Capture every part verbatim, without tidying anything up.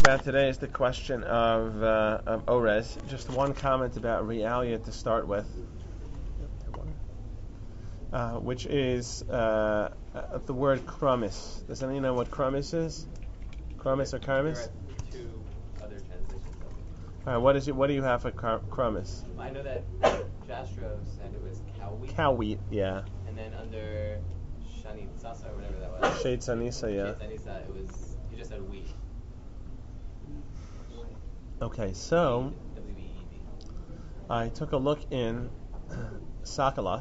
about today is the question of, uh, of Orez. Just one comment about Realia to start with, uh, which is uh, uh, the word kramis. Does anyone know what kramis is? Kramis or karmis? Two other translations of it. All right, what is it? What do you have for kar- kramis? I know that Jastrow said it was cow wheat. Cow wheat, yeah. And then under Shani Sasa or whatever that was. Sheit Sanisa, yeah. Sheit Sanisa, it was, he just said wheat. Okay, so W E E D. I took a look in Sokolov,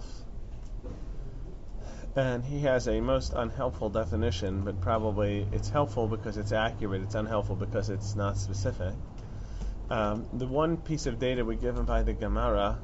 and he has a most unhelpful definition, but probably it's helpful because it's accurate, it's unhelpful because it's not specific. Um, the one piece of data we're given by the Gemara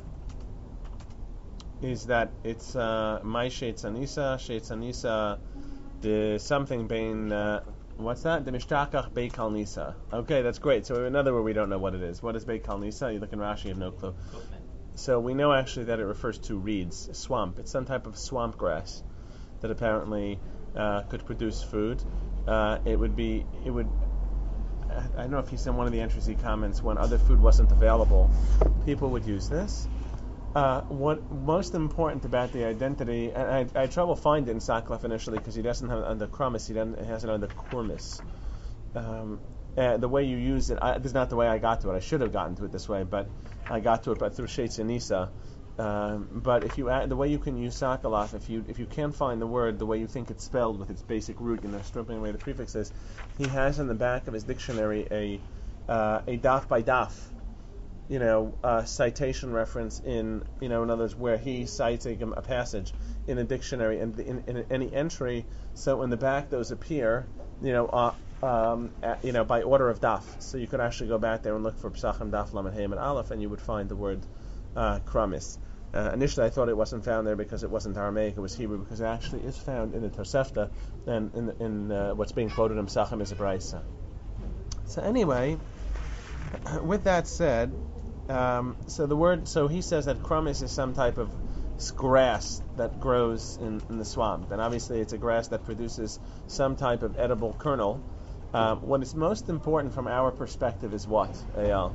is that it's uh, my Sheit Sanisa, Sheit Sanisa, the something bein, uh, what's that? The Mishtakach Beikal Nisa. Okay, that's great. So another word we don't know what it is. What is Beikal Nisa? You look in Rashi, you have no clue. So we know actually that it refers to reeds, swamp. It's some type of swamp grass that apparently uh, could produce food. Uh, it would be, it would, I don't know if he's in one of the entries he comments, when other food wasn't available, people would use this. Uh, what most important about the identity, and I, I had trouble finding it in Sokolov initially because he doesn't have it under Kramis, he, doesn't, he has it under Kurmis. Um, uh, the way you use it, I, this is not the way I got to it. I should have gotten to it this way, but I got to it but through Sheit Sanisa. Um, but if you add, the way you can use Sokolov, if you if you can't find the word the way you think it's spelled with its basic root, you know, stripping away the prefixes, he has in the back of his dictionary a uh, a daf by daf, you know, uh, citation reference in, you know, in others where he cites a, a passage in a dictionary and in, in, in any entry. So in the back those appear, you know, uh, um, at, you know, by order of daf. So you could actually go back there and look for Psachim Daf Lamed Hey and Aleph, and you would find the word uh, kramis. Uh, initially, I thought it wasn't found there because it wasn't Aramaic; it was Hebrew, because it actually is found in the Tosefta and in, in uh, what's being quoted in Psachim is a Braisa. So anyway, with that said. Um, so the word, so he says that kramis is some type of grass that grows in, in the swamp, and obviously it's a grass that produces some type of edible kernel. Um, what is most important from our perspective is what, Eyal?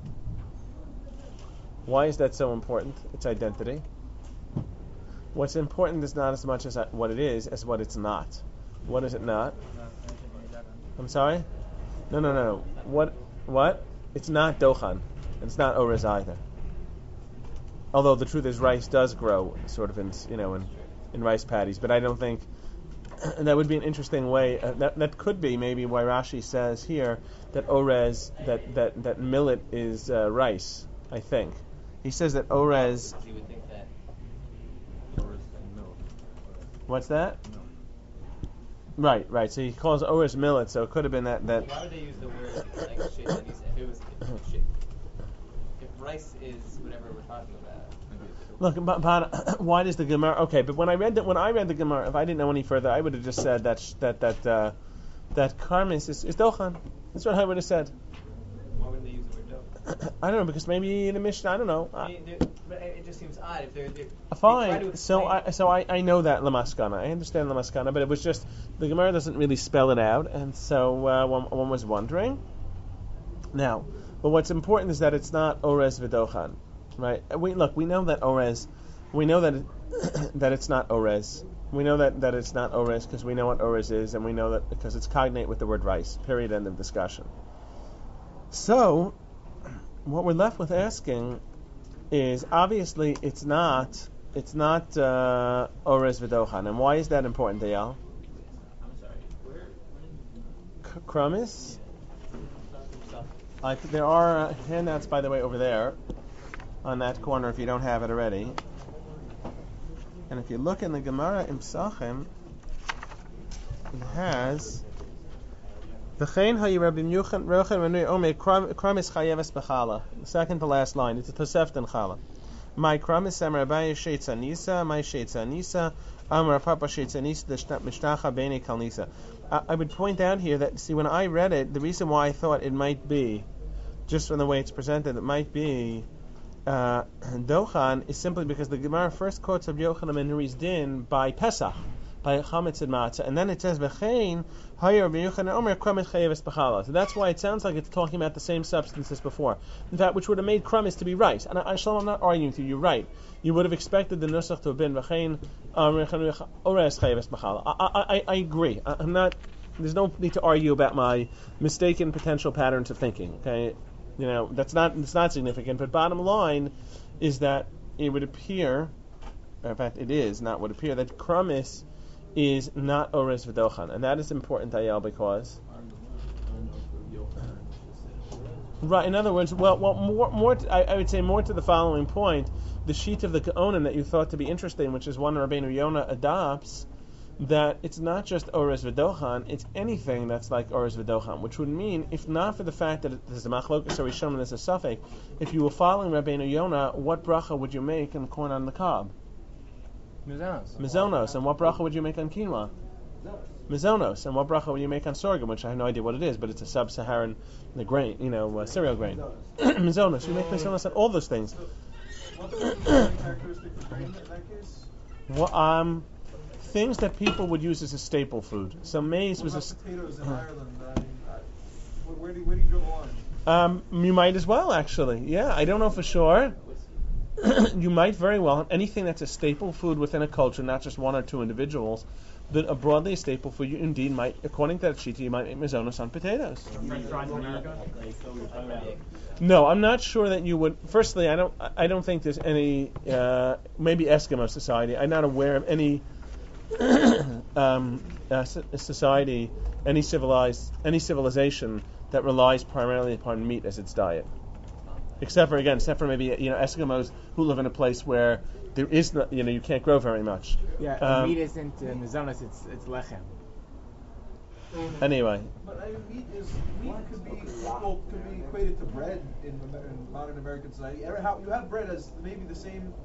Why is that so important? Its identity. What's important is not as much as what it is as what it's not. What is it not? I'm sorry? No, no, no. What? What? It's not dochan. It's not orez either. Although the truth is, rice does grow sort of in, you know, in, in rice paddies. But I don't think that would be an interesting way. Uh, that that could be maybe why Rashi says here that orez, that that that millet is uh, rice. I think he says that orez. You would think that. What's that? Right, right. So he calls orez millet. So it could have been that that. Why would they use the word like shit? If it was if shit. If rice is whatever we're talking about. Look, but, but why does the Gemara? Okay, but when I read that, when I read the Gemara, if I didn't know any further, I would have just said that sh- that that uh, that karmis is, is dochan. That's what I would have said. Why would they use the word doch? I don't know, because maybe the Mishnah. I don't know. I mean, but it just seems odd if they're. they're Fine. they so I so I, I know that lamaskana. I understand lamaskana, but it was just the Gemara doesn't really spell it out, and so uh, one, one was wondering. Now, but what's important is that it's not orez v'dochan. Right. We look. We know that orez. We know that it, that it's not orez. We know that, that it's not orez because we know what orez is, and we know that because it's cognate with the word rice. Period. End of discussion. So, what we're left with asking is obviously it's not it's not uh, orez v'dochan, and why is that important, Dayal? I'm sorry. Where? K- Kramis. I, there are uh, handouts, by the way, over there. On that corner, if you don't have it already. And if you look in the Gemara in Psachim, it has V'chein hayi Rabbi Yochanan Ranui Omer Kramis chayeves b'chala. The second to last line. It's a Tosefta in chala. My Kramis Amar Abaye Sheit Sanisa, my Sheit Sanisa, Amar Papa Sheit Sanisa, the Mishtacha Beinei Kal Nisa. I would point out here that, see, when I read it, the reason why I thought it might be, just from the way it's presented, it might be Uh, Dochan is simply because the Gemara first quotes of Yochanan ben Nuri's din by Pesach, by chametz and matzah, and then it says v'chein hayer b'yuchan omer kramis chayeves b'chala. So that's why it sounds like it's talking about the same substance as before. In fact, which would have made kramis to be right. And I, Shalom, I'm not arguing with you. You're right. You would have expected the nusach to have been v'chein omer ores chayeves b'chala. I, I, I agree. I, I'm not. There's no need to argue about my mistaken potential patterns of thinking. Okay, you know that's not it's not significant. But bottom line is that it would appear, or in fact, it is not would appear that kramis is not ores v'dochan, and that is important, Ayel, because right. In other words, well, well, more, more. To, I, I would say more to the following point: the sheet of the Gaonim that you thought to be interesting, which is one Rabbeinu Yonah adopts, that it's not just ores v'dochan; it's anything that's like ores v'dochan, which would mean, if not for the fact that there's a machlokas or rishon and there's a suffix, if you were following Rabbeinu Yonah, what bracha would you make on corn on the cob? Mizonos. Mizonos. And what bracha would you make on quinoa? Mizonos. And what bracha would you make on sorghum, which I have no idea what it is, but it's a sub-Saharan the grain, you know, uh, cereal grain. Mizonos. You make mizonos on all those things. What's the characteristic of grain in that case? Well, um, things that people would use as a staple food. So maize what was a about st- potatoes in Ireland. I mean, I, where, where, do, where do you draw the line? Um, you might as well, actually. Yeah, I don't know for sure. You might very well. Anything that's a staple food within a culture, not just one or two individuals, but a broadly a staple food, you indeed might, according to that sheet, you might make mizonos on potatoes. French fries in America? No, I'm not sure that you would. Firstly, I don't. I don't think there's any. Uh, maybe Eskimo society. I'm not aware of any um, uh, society, any civilized, any civilization that relies primarily upon meat as its diet. Except for again, except for maybe you know Eskimos who live in a place where there is no, you know you can't grow very much. Yeah, Um, meat isn't uh, mizonos; it's it's lechem. Anyway, But I mean, meat is meat could be equal, could be equated to bread in, Amer- in modern American society. Every, how, you have bread as maybe the same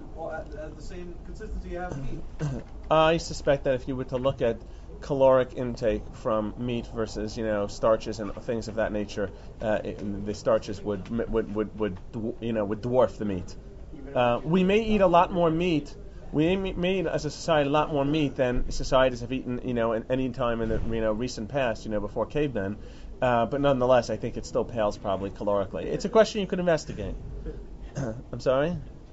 as the same consistency you have meat. I suspect that if you were to look at caloric intake from meat versus you know starches and things of that nature, uh, it, the starches would would would would you know would dwarf the meat. Uh, we may eat a lot more meat. We may, may eat as a society a lot more meat than societies have eaten you know in any time in the you know recent past you know before cavemen. Uh, but nonetheless, I think it still pales probably calorically. It's a question you could investigate. I'm sorry.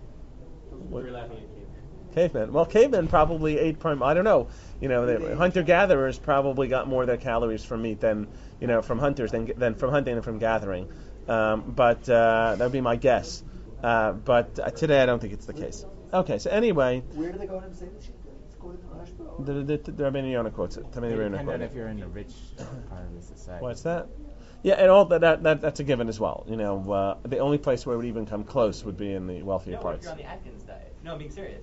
We're laughing at cavemen. Cavemen. Well, cavemen probably ate prime. I don't know. You know, the hunter-gatherers probably got more of their calories from meat than you know from hunters than than from hunting and from gathering. Um, but uh, that would be my guess. Uh, but uh, today I don't think it's the case. Okay. So anyway, Where do they go and say this shit? It's going to the hospital. the the, the, the Rabbeinu Yonah quotes it. Tamei Rabbeinu Depending quotes on it. if you're in a rich part of the society. What's that? Yeah, and all that, that, that that's a given as well. You know, uh, the only place where it would even come close would be in the wealthier No, if parts. you're on the Atkins diet. No, I'm being serious.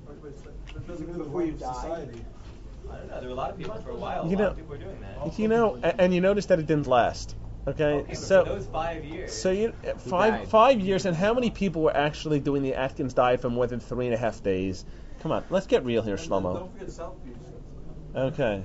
That doesn't Even go before you to die. society. I don't know. There were a lot of people for a while. You a know- lot of people were doing that. You know, and, and you notice that it didn't last. Okay, Okay, but so for those five years. so you uh, five died? five years, and how many people were actually doing the Atkins diet for more than three and a half days? Come on, let's get real here, And then Shlomo. Don't forget South Beach. Okay.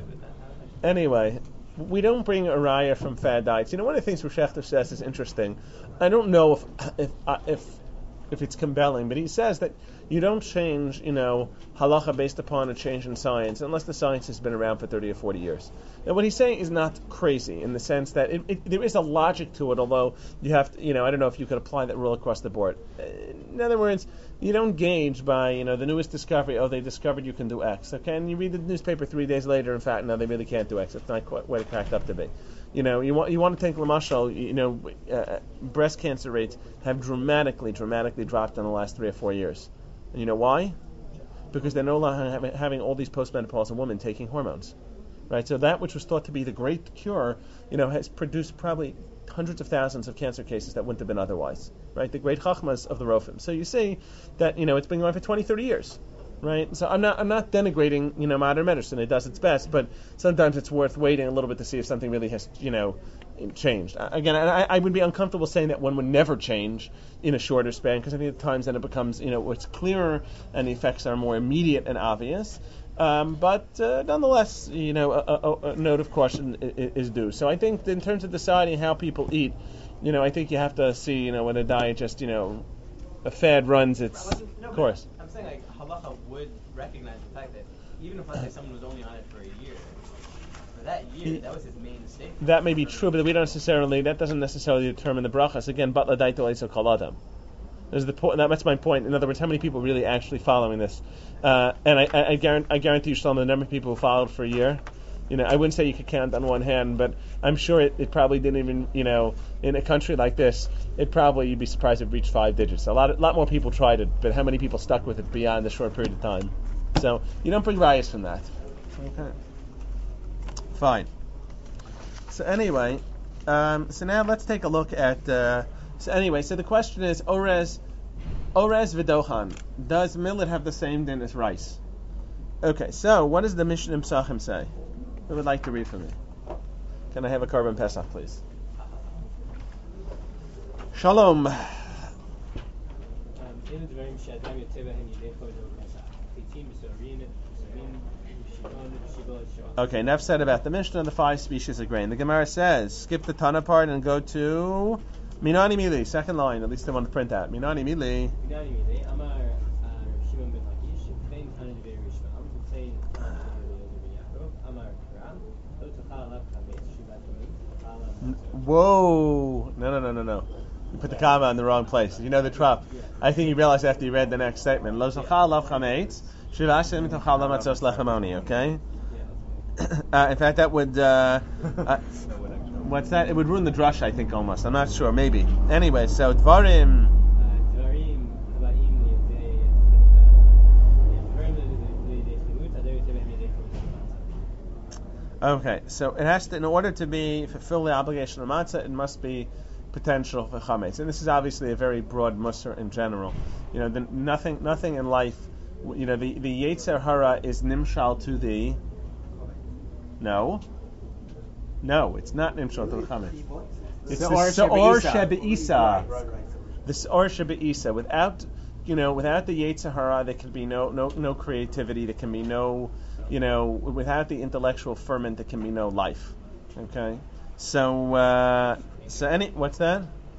Anyway, we don't bring a raya from fad diets. You know, one of the things Rishechter says is interesting. I don't know if if uh, if if it's compelling, but he says that you don't change, you know, halacha based upon a change in science unless the science has been around for thirty or forty years. And what he's saying is not crazy in the sense that it, it, there is a logic to it, although you have to, you know, I don't know if you could apply that rule across the board. In other words, you don't gauge by, you know, the newest discovery, oh, they discovered you can do X. Okay, and you read the newspaper three days later, in fact, no, they really can't do X. It's not quite what it cracked up to be. You know, you want you want to take Lamashal, you know, uh, breast cancer rates have dramatically, dramatically dropped in the last three or four years. And you know why? Because they're no longer having, having all these postmenopausal women taking hormones. Right, so that which was thought to be the great cure, you know, has produced probably hundreds of thousands of cancer cases that wouldn't have been otherwise. Right, the great chachmas of the Rofim. So you see that you know it's been going on for twenty, thirty years. Right, so I'm not I'm not denigrating you know modern medicine. It does its best, but sometimes it's worth waiting a little bit to see if something really has you know changed. Again, I, I would be uncomfortable saying that one would never change in a shorter span because I think at times then it becomes you know it's clearer and the effects are more immediate and obvious. Um, but uh, nonetheless, you know, a, a, a note of caution is, is due. So I think in terms of deciding how people eat, you know, I think you have to see, you know, when a diet just, you know, a fad runs its No, but course. I'm saying like halacha would recognize the fact that even if let's say someone was only on it for a year, for that year, that was his main mistake. That may be true, but we don't necessarily. That doesn't necessarily determine the brachas. Again, batla daito leiso kol adam. There's the point. That, that's my point. In other words, how many people really actually following this? Uh, and I, I, I, guarantee, I guarantee you, Shlomo, the number of people who followed for a year. You know, I wouldn't say you could count on one hand, but I'm sure it, it probably didn't even. You know, in a country like this, it probably you'd be surprised if it reached five digits. A lot, a lot more people tried it, but how many people stuck with it beyond a short period of time? So you don't bring bias from that. Okay. Fine. So anyway, um, so now let's take a look at. Uh, so anyway, so the question is, Orez, Orez v'dochan. Does millet have the same din as rice? Okay. So what does the Mishnah Psachim say? Who would like to read for me? Can I have a carbon pesach, please? Shalom. Okay, enough said about the Mishnah and the five species of grain. The Gemara says, skip the Tana part and go to Minani Mili, second line, at least I want to print out. Minani Mili. Whoa! No, no, no, no, no. You put the comma in the wrong place. You know the trap. I think you realize after you read the next statement. Lo zachal lav chametz, shivashim tochal lamatzos lechamoni. Okay. Uh, in fact, that would. Uh, uh, what's that? It would ruin the drush, I think, almost. I'm not sure. Maybe. Anyway, so dvarim. Okay, so it has to, in order to be fulfill the obligation of matzah, it must be potential for chametz, and this is obviously a very broad musar in general. You know, the, nothing, nothing in life. You know, the the yetzer hara is nimshal to the. No, no, it's not nimshal to the chametz. It's the seor shebeisa. The seor shebeisa. Without, you know, without the yetzer hara, there can be no no no creativity. There can be no. You know, without the intellectual ferment, there can be no life. Okay, so uh, so any what's that?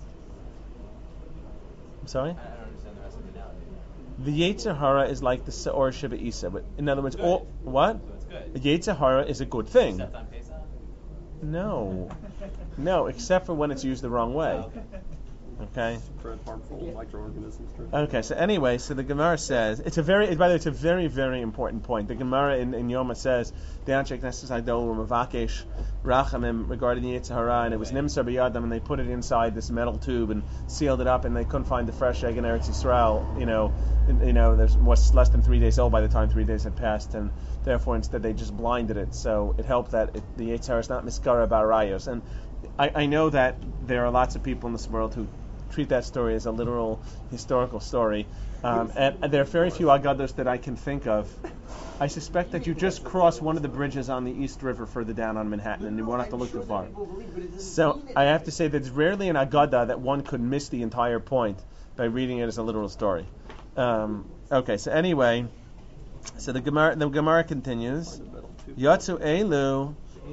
I'm sorry. I don't understand the rest of the analogy. The yetzer hara is like the seor shebeisa, but in other words, all, what? So it's good. The yetzer hara is a good thing. Except on Pesach? No, no, except for when it's used the wrong way. Oh, okay. Okay. Spread harmful microorganisms. Okay, so anyway, so the Gemara says it's a very, by the way, it's a very, very important point. The Gemara in, in Yoma says the Anshek Nesses Agdol were Mavakesh Rachamim regarding the Yetzer Hara, and it was Nimsar B'Yadam, and they put it inside this metal tube and sealed it up, and they couldn't find the fresh egg in Eretz Yisrael. You know, you know, there was less than three days old by the time three days had passed, and therefore instead they just blinded it. So it helped that it, the Yetzer Hara is not Miskara Barayos, and I, I know that there are lots of people in this world who treat that story as a literal historical story. Um, and, and there are very few Agados that I can think of. I suspect that you just cross one of the bridges on the East River further down on Manhattan, and you won't have to look too far. So I have to say that it's rarely an Agada that one could miss the entire point by reading it as a literal story. Um, okay, so anyway, so the Gemara, the Gemara continues. Yatsu Elu.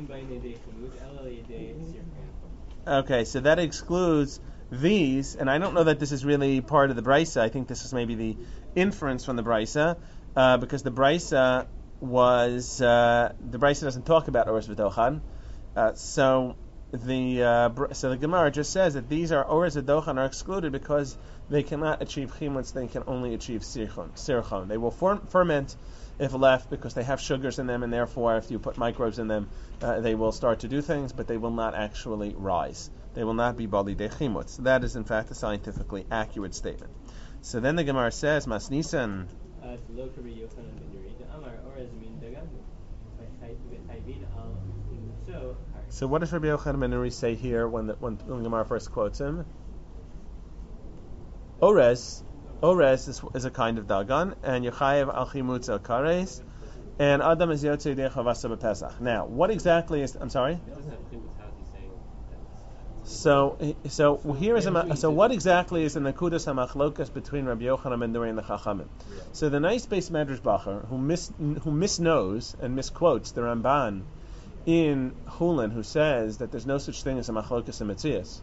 Okay, so that excludes these, and I don't know that this is really part of the Brisa. I think this is maybe the inference from the Brisa, uh, because the Brisa was uh, the Brisa doesn't talk about Orez v'dochan. Uh, so the uh, so the Gemara just says that these are Orez v'dochan are excluded because they cannot achieve chimutz. They can only achieve sirchon. Sirchon. They will form, ferment if left because they have sugars in them, and therefore if you put microbes in them, uh, they will start to do things, but they will not actually rise. They will not be bali de chimutz. That is, in fact, a scientifically accurate statement. So then the Gemara says, Mas Nisan. So what does Rabbi Yochanan ben Nuri say here when the, when the Gemara first quotes him? Orez, Orez is, is a kind of dagan, and Yechayev al chimutz el kares, and Adam is yotzei de chavasa b'Pesach. Now, what exactly is? I'm sorry. So, so here is a, so what exactly is the nakudas hamachlokas between Rabbi Yochanan ben Nuri and the Chachamim? So the nice base Medrash Bacher who mis who misknows and misquotes the Ramban in Hulin, who says that there's no such thing as a machlokas and metzias,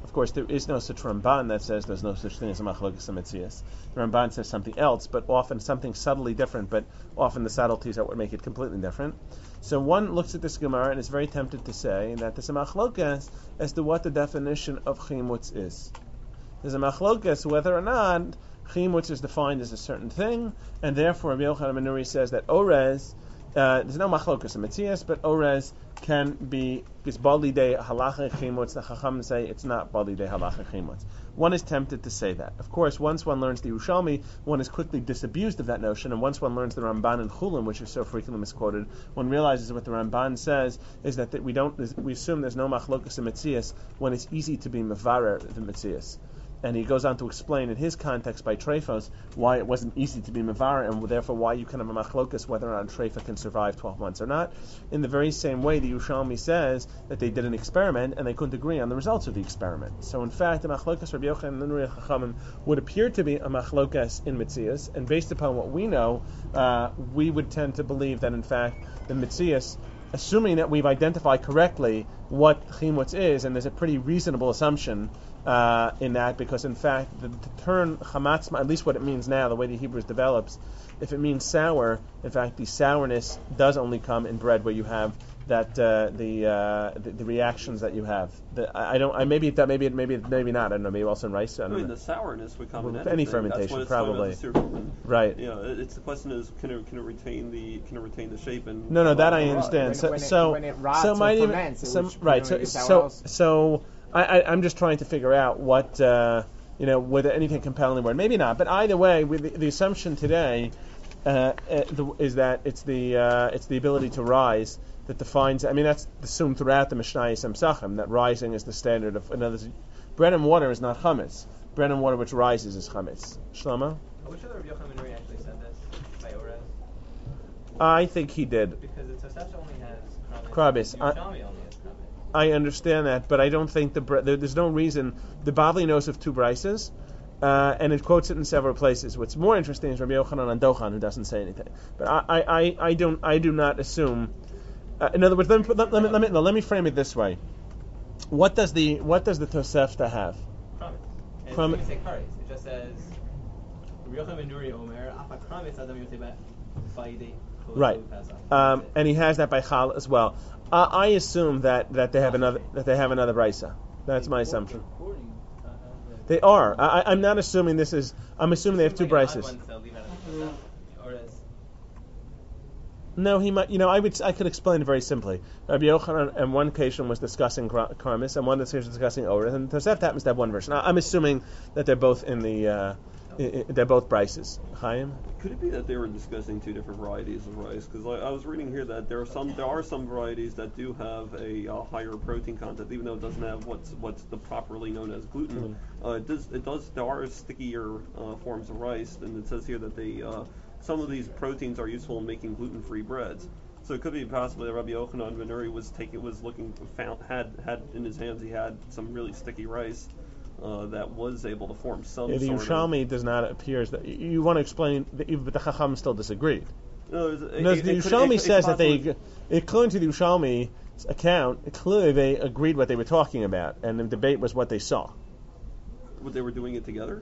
Of course, there is no such Ramban that says there's no such thing as a machlokas mitzias. The Ramban says something else, but often something subtly different, but often the subtleties are what make it completely different. So one looks at this Gemara and is very tempted to say that there's a machlokas as to what the definition of chimutz is. There's a machlokas whether or not chimutz is defined as a certain thing, and therefore Rabbi Yochanan ben Nuri says that orez, uh, there's no machlokas in mitzias, but orez can be is bali de halacha chimutz. The Chacham say it's not bali de halacha chimutz. One is tempted to say that. Of course, once one learns the Yerushalmi, one is quickly disabused of that notion, and once one learns the Ramban and Chulim, which are so frequently misquoted, one realizes what the Ramban says is that, that we don't we assume there's no machlokas in mitzias when it's easy to be mevarer the mitzias. And he goes on to explain in his context by Trefos why it wasn't easy to be mevarer, and therefore why you can have a machlokas whether or not Trefa can survive twelve months or not. In the very same way, the Yerushalmi says that they did an experiment and they couldn't agree on the results of the experiment. So in fact, the machlokas Rabbi Yochanan and Nuri Chachamim would appear to be a machlokas in mitzias, and based upon what we know, uh, we would tend to believe that in fact the mitzias, assuming that we've identified correctly what chimutz is, and there's a pretty reasonable assumption Uh, in that, because in fact the, the term chamatzma, at least what it means now, the way the Hebrews develops, if it means sour, in fact the sourness does only come in bread where you have that uh, the, uh, the the reactions that you have. The, I, I don't. I maybe that maybe maybe maybe not. I don't know. Maybe also in rice. I, don't I mean, know. the sourness would come Well, in with anything. any fermentation, That's what probably. it's talking about the Right. You know, it- it's the question is can it can it retain the can it retain the shape and No, no, that I uh, understand. When- so, when it- so, when it rots so or might even, ferments, it some, would- right. So, you know, is that so, what else? so, I, I, I'm just trying to figure out what, uh, you know, whether anything compelling the word. Maybe not, but either way, with the, the assumption today uh, uh, the, is that it's the uh, it's the ability to rise that defines. I mean, that's assumed throughout the Mishnayos and Psachim that rising is the standard of. In other words, bread and water is not chametz. Bread and water which rises is chametz. Shlomo? Which other Rabbi Yochanan ben Nuri actually said this by Orez? I think he did. Because the Tosefta only has Krabis. Krabis. I- Yerushalmi only has Krabis. I understand that, but I don't think the bre- there, there's no reason. The Bavli knows of two brises, uh, and it quotes it in several places. What's more interesting is Rabbi Yochanan and Dochan, who doesn't say anything. But I, I, I, I don't, I do not assume. Uh, in other words, let me, put- let, let me let me no, let me frame it this way. What does the what does the Tosefta have? Krabis. And Kram- it doesn't say Kares. It just says Rabbi Yochanan ben Nuri Omer Afa Kramis Adam Yocheba Bayde. Right, um, and he has that by Chal as well. Uh, I assume that, that they have another that they have another brisa. That's my assumption. They are. I, I- I'm not assuming this is. I'm assuming they have two brises. No, he might. You know, I would. I could explain it very simply. Rabbi Yochanan, on one occasion, was discussing kar- karmis, and one occasion was discussing oreth, and Tosefta happens to have one version. I, I'm assuming that they're both in the. Uh, I, I, they're both brises. Chaim. Could it be that they were discussing two different varieties of rice? Because I, I was reading here that there are some there are some varieties that do have a uh, higher protein content, even though it doesn't have what's what's the properly known as gluten. Uh, it does it does there are stickier uh, forms of rice, and it says here that they uh, some of these proteins are useful in making gluten-free breads. So it could be possibly that Rabbi Yochanan ben Nuri was taking was looking found had had in his hands he had some really sticky rice. Uh, that was able to form some Yeah, the sort Yerushalmi of... does not appear as that. You, you want to explain, that, but the Chacham still disagreed. No, it, it, No, it, the it could- Yerushalmi it- says that possibly- they, according to the Yerushalmi's account, clearly they agreed what they were talking about, and the debate was what they saw. What they were doing it together?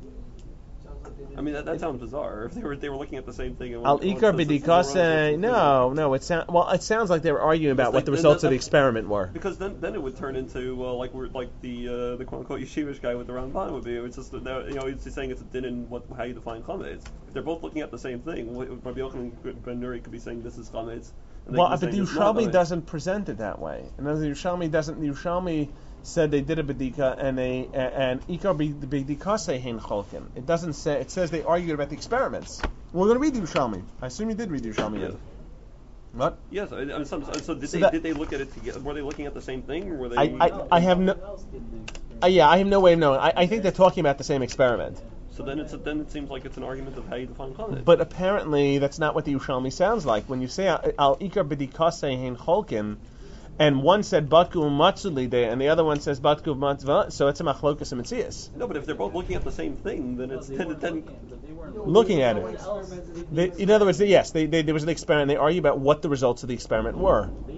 I mean, that, that sounds bizarre. If they were they were looking at the same thing. And Al one- one ikar says this is the b'dikase. rose, No, no. It sound well. It sounds like they were arguing about Because what the then- results then- of the experiment were. Because then, then it would turn into uh, like we're like the uh, the quote unquote yeshivish guy with the Ramban would be. It's just that, you know he's saying it's a din in what how you define chametz. If they're both looking at the same thing, what- Rabbi Yochanan ben Nuri could be saying this is chametz. and they Well, could be but the saying this is not Yerushalmi chametz. doesn't present it that way. And the Yerushalmi doesn't. The Yerushalmi said they did a bedika and they and ikar b'dikase hein cholkin. It doesn't say. It says they argued about the experiments. We're going to read the Yerushalmi. I assume you did read the Yerushalmi. Yeah. Yet. What? Yes, I, I mean, some, so did So they that- did they look at it together? Were they looking at the same thing, or were they? I, I, I have no. Uh, yeah, I have no way of knowing. I, I think they're talking about the same experiment. so then it's a, then it seems like it's an argument of how you define chametz. But apparently, that's not what the Yerushalmi sounds like. When you say al ikar b'dikase hein cholkin, and one said batku matzulide, and the other one says batku matzva, so it's a machlokas and mitzias. no, but if they're both looking at the same thing, then it's then, then Looking at it. They, in other words, they, yes, they, they, there was an experiment. They argue about what the results of the experiment were.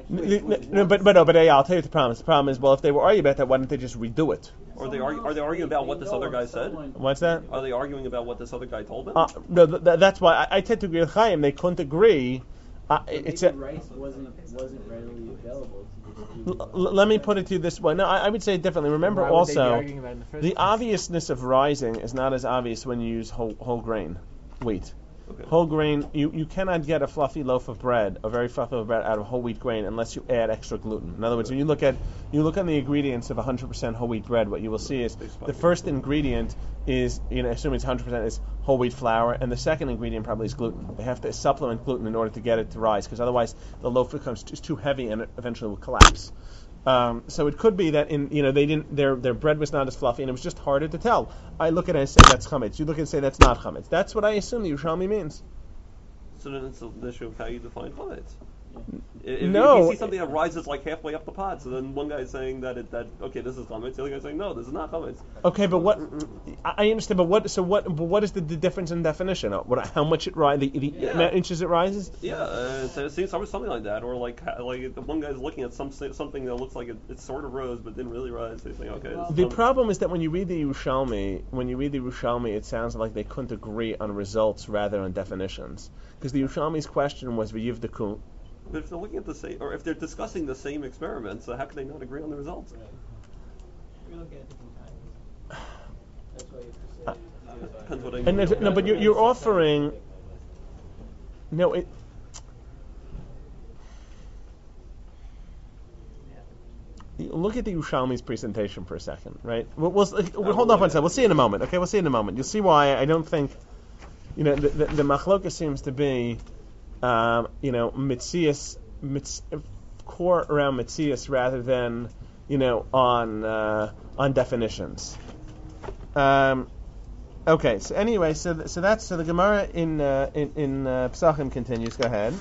N- n- no, but but no, but hey, I'll tell you what the problem is. The problem is, well, if they were arguing about that, why didn't they just redo it? Or they argue, are they arguing about what this other guy said? What's that? Are they arguing about what this other guy told them? Uh, no, th- th- that's why I, I tend to agree with Chaim. They couldn't agree. Uh, it's a, rice wasn't wasn't readily available. l- l- let me put it to you this way. No, I, I would say it differently. Remember Why would they be also, arguing about it in the first the place? obviousness of rising is not as obvious when you use whole, whole grain wheat. Okay. Whole grain, you, you cannot get a fluffy loaf of bread, a very fluffy loaf of bread out of whole wheat grain unless you add extra gluten. In other words, when you look at you look at the ingredients of one hundred percent whole wheat bread, what you will see is the first ingredient is, you know, assuming it's one hundred percent is whole wheat flour, and the second ingredient probably is gluten. They have to supplement gluten in order to get it to rise, because otherwise the loaf becomes t- too heavy and it eventually will collapse. Um, so it could be that in you know they didn't their their bread was not as fluffy and it was just harder to tell. I look at it and say that's chametz. You look at it and say that's not chametz. That's what I assume the Yerushalmi means. So then it's the issue of how you define chametz. If, No. if you see something that rises like halfway up the pot, so then one guy's saying that it, that okay, this is chametz. The other guy's saying no, this is not chametz. Okay, but what I I understand, but what so what but what is the, the difference in definition? Uh, What how much it rises? The, the Yeah. amount of inches it rises? Yeah, uh, so it seems something like that, or like ha- like the one guy's looking at some something that looks like it, it sort of rose but didn't really rise. So he's saying okay. This is The chametz. problem is that when you read the Yerushalmi, when you read the Yerushalmi, it sounds like they couldn't agree on results rather than definitions. Because the Yerushalmi's question was v'yivdeku. But if they're looking at the same, or if they're discussing the same experiments, so how can they not agree on the results? We look at different times. That's why you Uh, have to say. Depends what I And mean. there's- no, but you're, you're offering. No, it. Look at the Yerushalmi's presentation for a second, right? We'll, we'll, we'll hold off on that. We'll see in a moment. Okay, we'll see in a moment. You'll see why I don't think, you know, the the, the machloka seems to be, um, you know, mitzias, mitz, core around mitzias rather than, you know, on uh, on definitions. Um, okay, so anyway, so th- so that's so the Gemara in uh, in in uh, Pesachim continues. Go ahead.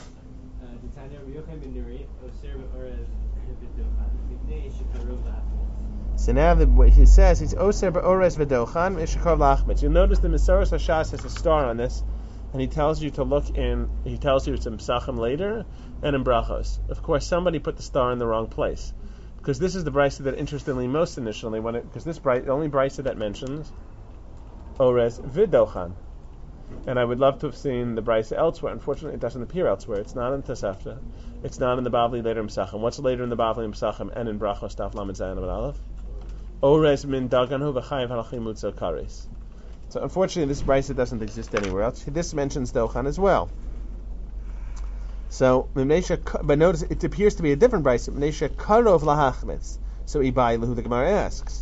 So now the, what he says he's oser ba'ores v'dochan ishakov lachmitz. You'll notice the Mesoros Hashas has a star on this, and he tells you to look in. He tells you it's in Pesachim later and in Brachos. Of course, somebody put the star in the wrong place, because this is the brisa that interested me most initially when it because this bright the only brisa that mentions ores v'dochan, and I would love to have seen the brisa elsewhere. Unfortunately, it doesn't appear elsewhere. It's not in Tosefta. It's not in the Bavli later in Pesachim. What's later in the Bavli in Pesachim and in Brachos Daf Lamed Zayin Amud Aleph? Ores min daganhu v'chayiv halachim mutzo kares. So unfortunately, this brisa doesn't exist anywhere else. This mentions dochan as well. So, but notice it appears to be a different brisa. Mnesha karov lahachmitz. So ibai who the Gemara asks.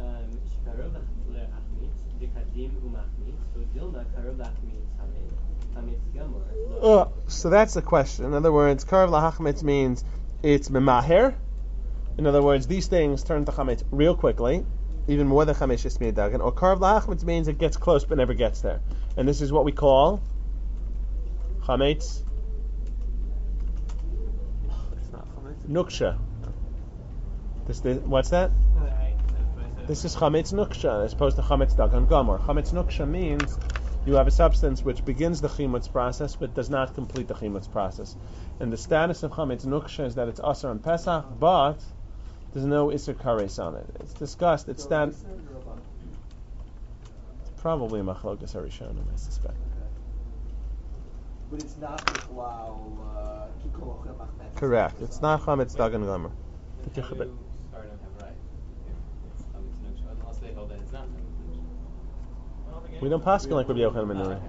Oh, so that's the question. In other words, karov lahachmitz means it's memaher. In other words, these things turn to chametz real quickly, even more than chametz shesmi dagan. Or karv la'achmetz means it gets close but never gets there, and this is what we call chametz It's not chametz. nuksha. This, this, what's that? This is chametz nuksha as opposed to chametz dagan gomor. Chametz nuksha means you have a substance which begins the chimutz process but does not complete the chimutz process. And the status of chametz nuksha is that it's asur on Pesach, but there's no Isser Kares on it. It's discussed. It's that. It's probably Machlokas Harishonim, I suspect. But it's not Bichlal, uh, Kikol Ochel Machmetz. Correct. It's not Chametz Dagan Gomer. How do Star don't have right? If it's chametz nuksha, unless they hold that it's not chametz nuksha. We don't paskin like Rabbi Yochanan ben Nuri.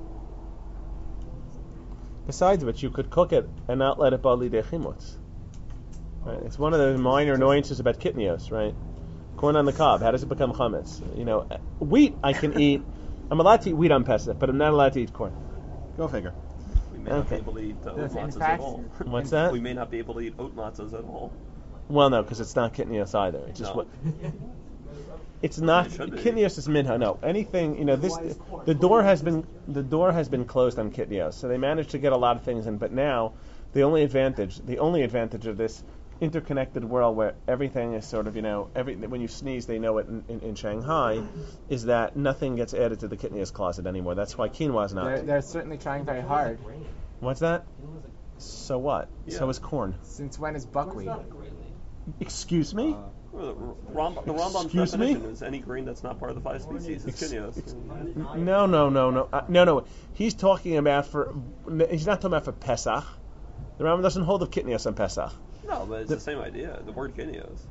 Besides which, you could cook it and not let it bali de chimutz. Right? It's one of the minor annoyances about kitnios, right? Corn on the cob. How does it become chametz? You know, wheat I can eat. I'm allowed to eat wheat on Pesach, but I'm not allowed to eat corn. Go figure. We may not be Okay. able to eat uh, oat Yes, in matzahs at fact- all. What's that? We may not be able to eat oat matzahs at all. Well, no, because it's not kitnios either. It's just No. what. It's not It should be. kitnios is minha. No, anything you know. This the door has been the door has been closed on kitnios, so they managed to get a lot of things in. But now, the only advantage, the only advantage of this interconnected world where everything is sort of you know every when you sneeze they know it in, in, in Shanghai, is that nothing gets added to the kitnios closet anymore. That's why quinoa is not. They're, they're certainly trying very hard. What's that? So what? Yeah. So is corn. Since when is But it's buckwheat? not a grain. Excuse me? Well, the Ram- the Rambam's Excuse me? definition is any grain that's not part of the five species. It's Ex- kinyos. ex- No, no, no, no, uh, no, no. He's talking about for. He's not talking about for Pesach. The Rambam doesn't hold of kitnios on Pesach. No, but it's The- the same idea. The word kinyos.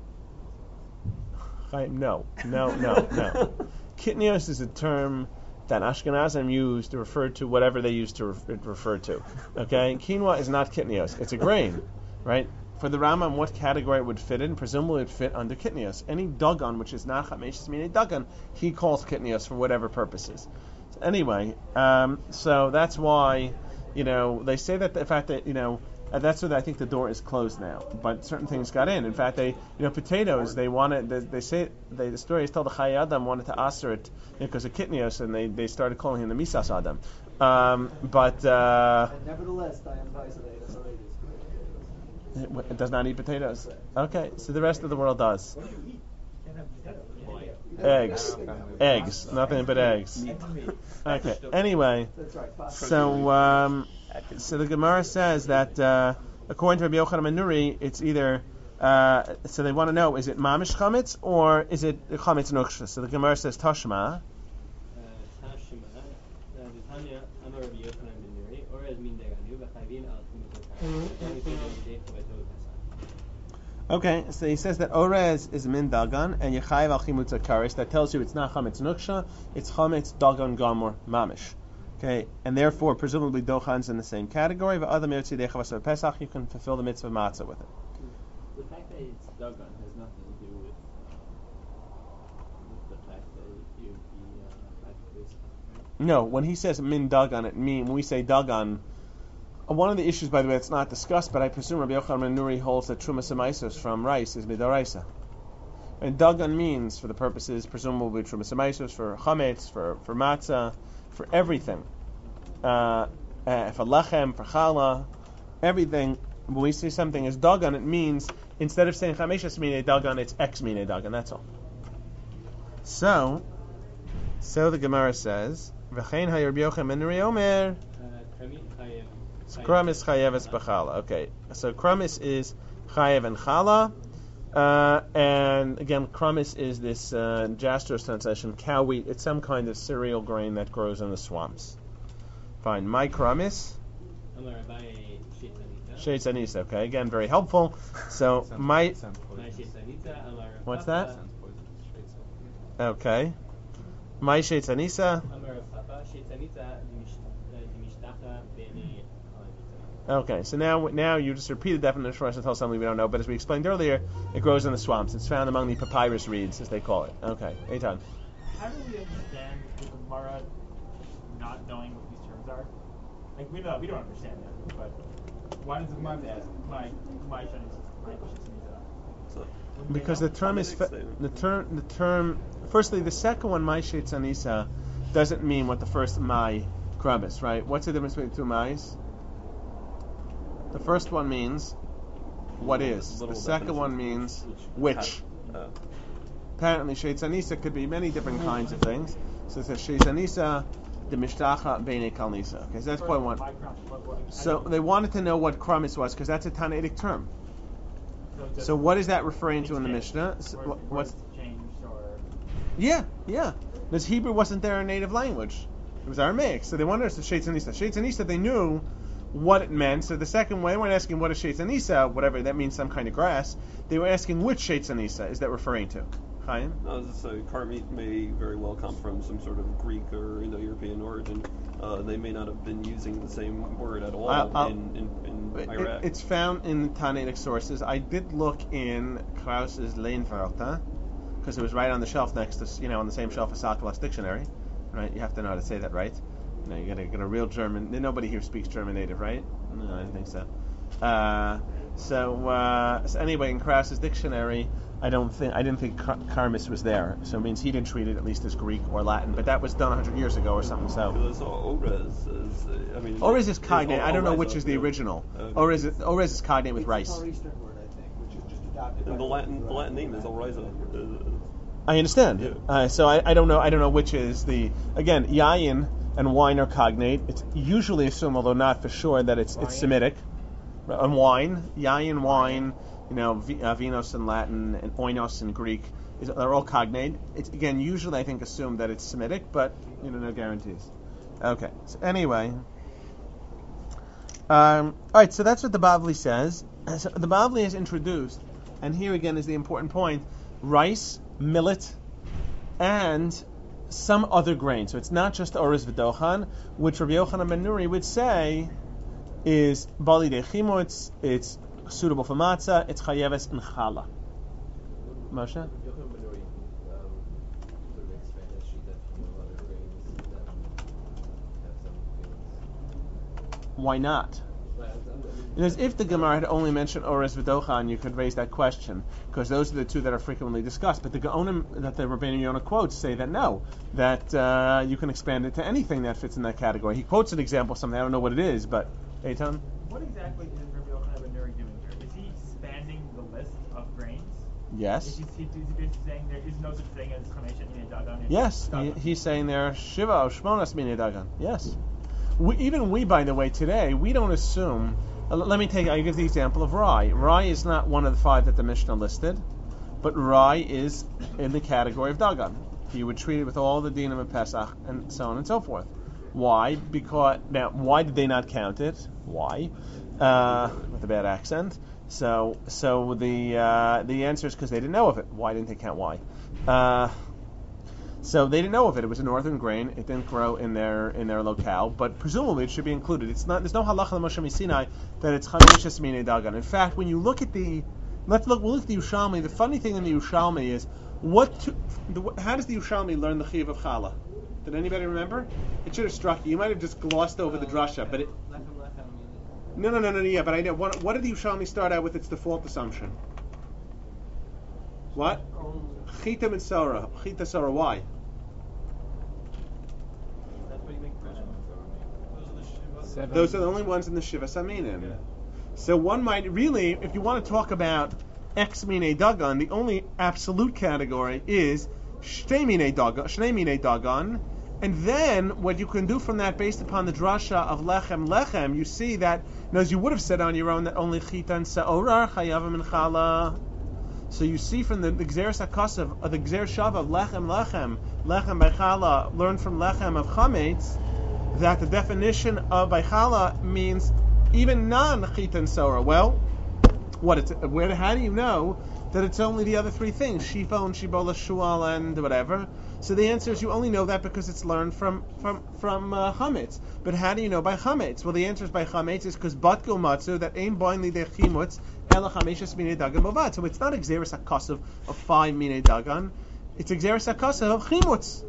Chaim, No, no, no, no. Kitnios is a term that Ashkenazim use to refer to whatever they use to re- refer to. Okay, quinoa is not kitnios. It's a grain, right? For the Rambam, what category it would fit in? Presumably, it would fit under kitnios. Any dagan which is not chameshes mine dagan, he calls kitnios for whatever purposes. So anyway, um, so that's why, you know, they say that the fact that you know. Uh, that's why I think the door is closed now. But certain things got in. In fact, they, you know, potatoes. They wanted. They, they say they, the story is told the Chayei Adam wanted to aser it because of kitnios, and they, they started calling him the Misas Adam. Um, but uh, And nevertheless, I am isolated. it, it does not eat potatoes. Okay, so the rest of the world does. Eggs, eggs, nothing but eggs. Okay. Anyway, That's right. so um, so the Gemara says that uh, according to Rabbi Yochanan ben Nuri, it's either. Uh, so they want to know: is it mamish chametz or is it chametz nuksha? So the Gemara says Tashma. Okay, so he says that orez is min dagan and yechayev al chimutz karis. That tells you it's not chametz nuksha, it's chametz dagan gamor mamish. Okay, and therefore presumably dochan's in the same category. But other mitzvah dechavas pesach, you can fulfill the mitzvah of matzah with it. The fact that it's dagan has nothing to do with, uh, with the fact that it would be uh, practically right? No, when he says min dagan, it mean when we say dagan. Uh, one of the issues, by the way, that's not discussed, but I presume Rabbi Yochanan ben Nuri holds that trumas amaisos from rice is midaraisa. And dagan means, for the purposes presumably trumas amaisos, for chametz, for for matzah, for everything, uh, uh, for lechem, for challah, everything. When we say something is dagan, it means instead of saying chameshes mine dagan, it's x mine dagan. That's all. So, so the Gemara says, v'chein hayir Rabbi Yochanan ben Nuri omer. So kramis chayev es b'chala. Okay, so kramis is chayev and chala, uh, and again, kramis is this uh, Jastro's translation, cow wheat. It's some kind of cereal grain that grows in the swamps. Fine. My kramis, sheitz anisa. Okay, again, very helpful. So my, what's that? Okay, my sheitz anisa. Okay, so now now you just repeat the definition for us and tell us something we don't know, but as we explained earlier, it grows in the swamps. It's found among the papyrus reeds, as they call it. Okay, Eitan. How do we understand the Gemara not knowing what these terms are? Like, we know, we don't understand them, but why does the Gemara ask, my, my shani, my So, Because the term is fe- the term the term. Firstly, the second one, my sheitz anisa, doesn't mean what the first my kramis, right? What's the difference between two mai's? The first one means what is. The second one means which. uh, Apparently, sheitz anisa could be many different kinds of things. So it says sheitz anisa, the mishtacha b'nei kal nisa. Okay, so that's point one. So they wanted to know what kramis was because that's a Tanaitic term. So what is that referring to in the Mishnah? So wh- what's changed or Yeah, yeah. Because Hebrew wasn't their native language. It was Aramaic. So they wanted us to Sheitz Anisa. Sheitz Anisa, they knew what it meant. So the second way, they weren't asking what is Sheitz Anisa, whatever, that means some kind of grass. They were asking which Sheitz Anisa is that referring to? Chaim? no, so carmeat may very well come from some sort of Greek or Indo-European origin. Uh, they may not have been using the same word at all I'll- I'll- in, in, in It- Iraq. it's found in Tanaitic sources. I did look in Krauss's Leinwörter, because it was right on the shelf next to, you know, on the same shelf as Sokoloff's dictionary. Right? You have to know how to say that right. You know, you gotta get a real German. Nobody here speaks German native, right? No, I don't think so. Uh, so, uh, so anyway, in Krauss's dictionary, I don't think I didn't think Car- Carmis was there. So it means he didn't treat it at least as Greek or Latin. But that was done one hundred years ago or something. So. Because Orez is, uh, I mean, Orez is cognate. I don't know Oreza, which is the yeah. original. Okay. Orez is, Orez is cognate with It's rice. a Far Eastern word, I think, which is just adopted. by And the Latin, the people Latin throughout name is Latin. Oriza. I understand. Yeah. Uh, so I, I don't know. I don't know which is the again. Yayin and wine are cognate. It's usually assumed, although not for sure, that it's it's Semitic. And wine, yayin, wine, you know, vi- uh, vinos in Latin and oinos in Greek, is, they're all cognate. It's again usually I think assumed that it's Semitic, but you know no guarantees. Okay. So anyway, um, all right. So that's what the Bavli says. So the Bavli is introduced, and here again is the important point: rice, millet, and some other grain. So it's not just orez v'dochan, which Rabbi Yochanan ben Nuri would say is bali de chimutz. It's suitable for matzah. It's chayeves and challah. Moshe. Yochanan ben Nuri, um, sort of expand that sheet that you know other grains that have some things. Why not? But I'm- I'm- Because if the Gemara had only mentioned Orez V'Dochan, you could raise that question, because those are the two that are frequently discussed. But the Gaonim that the Rabbeinu Yonah quotes say that no, that uh, you can expand it to anything that fits in that category. He quotes an example of something, I don't know what it is, but Eitan? What exactly is Rabbi Yochanan ben Nuri doing here? Is he expanding the list of grains? Yes. Is he, is he basically saying there is no such thing as Chameshet Minei Dagan? It's Yes, Dagan? he, he's saying there, Shiva or Shmonas Minei Dagan. Yes. We, even we, by the way, today, we don't assume. Uh, let me take. I give the example of rye. Rye is not one of the five that the Mishnah listed, but rye is in the category of dagan. You would treat it with all the dinim of Pesach and so on and so forth. Why? Because now, why did they not count it? Why? Uh, with a bad accent. So, so the uh, the answer is because they didn't know of it. Why didn't they count why? Uh, So they didn't know of it. It was a northern grain. It didn't grow in their in their locale, but presumably it should be included. It's not. There's no halacha l'Moshe Sinai that it's chameshes minei dagan. In fact, when you look at the, let's look. We'll look at the Yerushalmi. The funny thing in the Yerushalmi is what. To, the, how does the Yerushalmi learn the chiyuv of challah? Did anybody remember? It should have struck you. You might have just glossed over the drasha, but it. Lechem, lechem, I mean, No, no, no, no, no. Yeah, but I know. What, what did the Yerushalmi start out with? Its default assumption. What? Chita and Sora. Chita Sora. Why? that's what you make fresh ones. Seven. Those are the only ones in the Shiva Saminim. So one might really, if you want to talk about Ex Mine Dagan, the only absolute category is Shtei Mine Dagan, Shnei Mine Dagan, and then what you can do from that, based upon the drasha of Lechem Lechem, you see that, you know, as you would have said on your own, that only Chita and Se'orar Chayavim and Chala. So you see from the, the Gzeres HaKasav, or the Gzer Shav of Lechem Lechem, Lechem by Chala, learn from Lechem of Chametz, that the definition of Baichala means even non-Chita and Sora. Well, what it's, where, how do you know that it's only the other three things, Shifo and Shibola Shual and whatever? So the answer is you only know that because it's learned from from from uh, Chametz. But how do you know by Chametz? Well, the answer is by Chametz is because Batgul Matzu, that ain boin li de chimutz ela chameshes minei dagan bovad. So it's not Gzeres HaKasav of five minei dagan, it's Gzeres HaKasav of chimutz.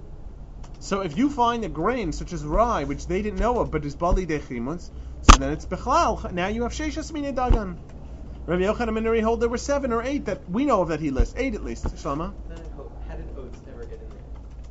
So if you find a grain such as rye, which they didn't know of, but is bali de chimutz, so then it's bechlal. Now you have sheishas minei dagan. Rabbi Yochanan ben Nuri hold there were seven or eight that we know of that he lists, eight at least. Shlama. How did oats ever get in there?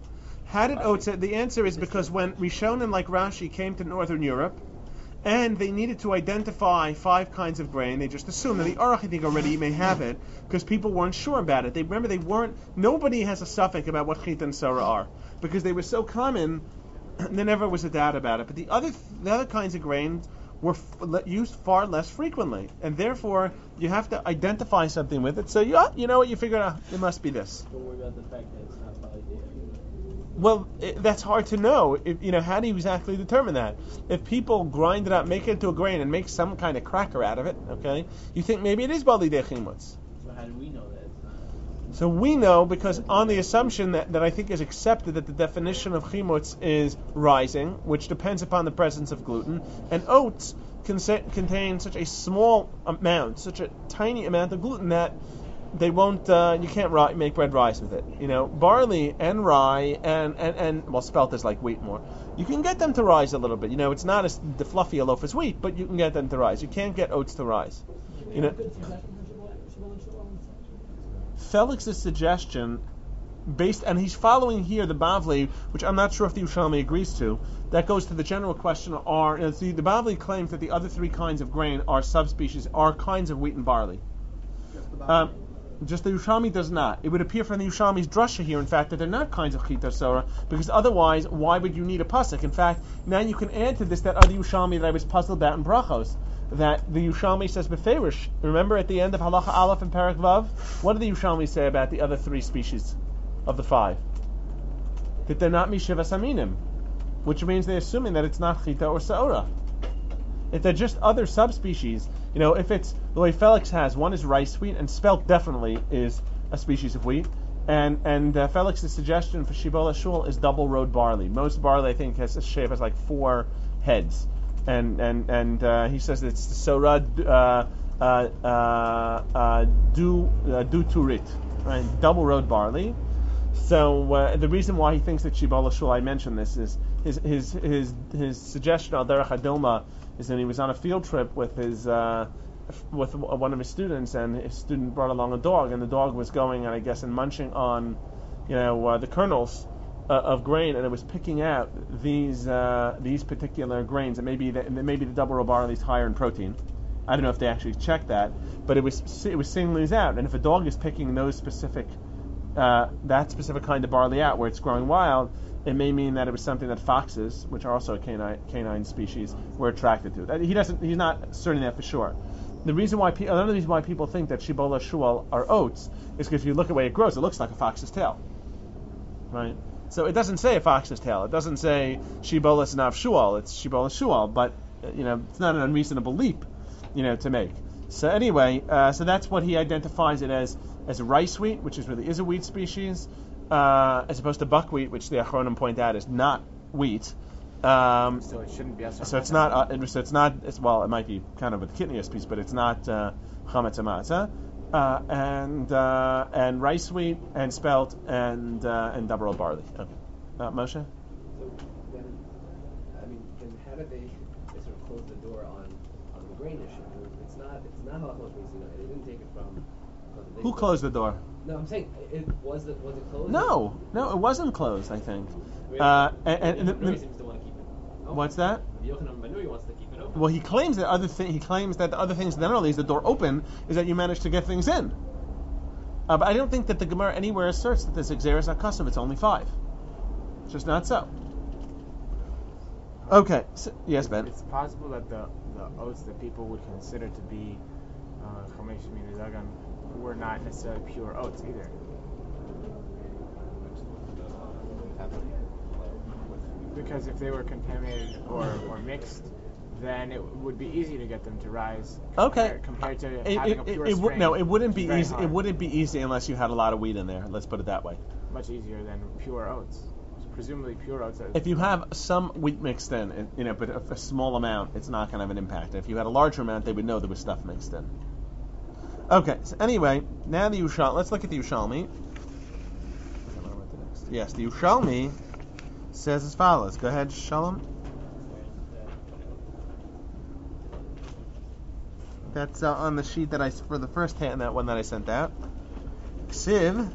How did oats? The answer is because when Rishonim like Rashi came to Northern Europe, and they needed to identify five kinds of grain, they just assumed that the Aruch, I think, already may have it because people weren't sure about it. They remember they weren't. Nobody has a suffix about what Chita and Sarah are because they were so common. There never was a doubt about it. But the other the other kinds of grains were f- used far less frequently, and therefore you have to identify something with it. So you you know what, you figure out it must be this. Don't worry about the fact that it's not by idea. Well, it, that's hard to know. If, you know, how do you exactly determine that? If people grind it up, make it into a grain, and make some kind of cracker out of it, okay, you think maybe it is bali de chimutz. So how do we know that it's not? So we know because on the assumption that, that I think is accepted that the definition of chimutz is rising, which depends upon the presence of gluten, and oats conse- contain such a small amount, such a tiny amount of gluten that they won't. Uh, you can't ri- make bread rise with it. You know, barley and rye and, and, and well, spelt is like wheat more. You can get them to rise a little bit. You know, it's not as the fluffy a loaf as wheat, but you can get them to rise. You can't get oats to rise. You know. Felix's suggestion, based, and he's following here the Bavli, which I'm not sure if the Yerushalmi agrees to, that goes to the general question, are, you know, the, the Bavli claims that the other three kinds of grain are subspecies, are kinds of wheat and barley. Um, Just the Yerushalmi does not. It would appear from the Yerushalmi's drasha here, in fact, that they're not kinds of chita sora, because otherwise, why would you need a pasuk? In fact, now you can add to this that other Yerushalmi that I was puzzled about in Brachos, that the Yerushalmi says beferish. Remember at the end of Halacha Aleph and Parak Vav, what did the Yerushalmi say about the other three species of the five? That they're not mishivas aminim, which means they're assuming that it's not chita or saora. If they're just other subspecies, you know, if it's the way Felix has, one is rice wheat, and spelt definitely is a species of wheat, and and uh, Felix's suggestion for Shibola Shul is double road barley. Most barley, I think, has a shape has like four heads, and and and uh, he says it's the Sora uh, uh, uh, uh, du uh, du turit, right? Double road barley. So uh, the reason why he thinks that Shibola Shul, I mentioned this, is his his his his suggestion al derech hadilma is that he was on a field trip with his uh, with one of his students, and his student brought along a dog, and the dog was going, and I guess, and munching on, you know, uh, the kernels uh, of grain, and it was picking out these uh, these particular grains, and maybe the, maybe the double row barley is higher in protein. I don't know if they actually checked that, but it was it was singling these out, and if a dog is picking those specific uh, that specific kind of barley out where it's growing wild, it may mean that it was something that foxes, which are also a canine, canine species, were attracted to. He doesn't. He's not asserting that for sure. The reason why pe- another reason why people think that Shibola Shul are oats is because if you look at the way it grows, it looks like a fox's tail, right? So it doesn't say a fox's tail. It doesn't say Shibola Snav Shul. It's Shibola Shul, but you know it's not an unreasonable leap, you know, to make. So anyway, uh, so that's what he identifies it as as rice wheat, which is really is a wheat species. Uh, as opposed to buckwheat, which the Achronim point out is not wheat. Um, so it shouldn't be. A so it's not. Uh, so it's not. It's, well, it might be kind of a kitnius piece, but it's not uh, chametz matzah. Uh, and uh, and rice wheat and spelt and uh, and double row barley. Okay, uh, Moshe. So then, I mean, then how did they, they sort of close the door on, on the grain issue? It's not. It's not halachos b'yisrael. They didn't take it from. Who closed the door? No, I'm saying it was it was it closed? No, no, it wasn't closed. I think. Really? Uh, and, and, and the, Yochanan seems to want to keep it open. What's that? Yochanan ben Nuri wants to keep it open. Well, he claims that other thing. He claims that the other things that not only is the door open, is that you manage to get things in. Uh, but I don't think that the Gemara anywhere asserts that this Xeris Akasav, it's only five. It's just not so. Okay. So, yes, Ben. It's possible that the, the oats that people would consider to be Chomesh Min Dagan were not necessarily pure oats either. Because if they were contaminated or, or mixed, then it would be easy to get them to rise. Okay. Compared, compared to It, having it, a pure it, it would, strain. no, it wouldn't be It's very easy. hard. It wouldn't be easy unless you had a lot of wheat in there. Let's put it that way. Much easier than pure oats. Presumably pure oats. Are If you have some wheat mixed in, it, you know, but a, a small amount, it's not going to have an impact. If you had a larger amount, they would know there was stuff mixed in. Okay. So anyway, now the Yushal. Let's look at the Yushalmi. Yes, the Yushalmi says as follows. Go ahead, Shalom. That's uh, on the sheet that I for the first hand, that one that I sent out. Ksiv.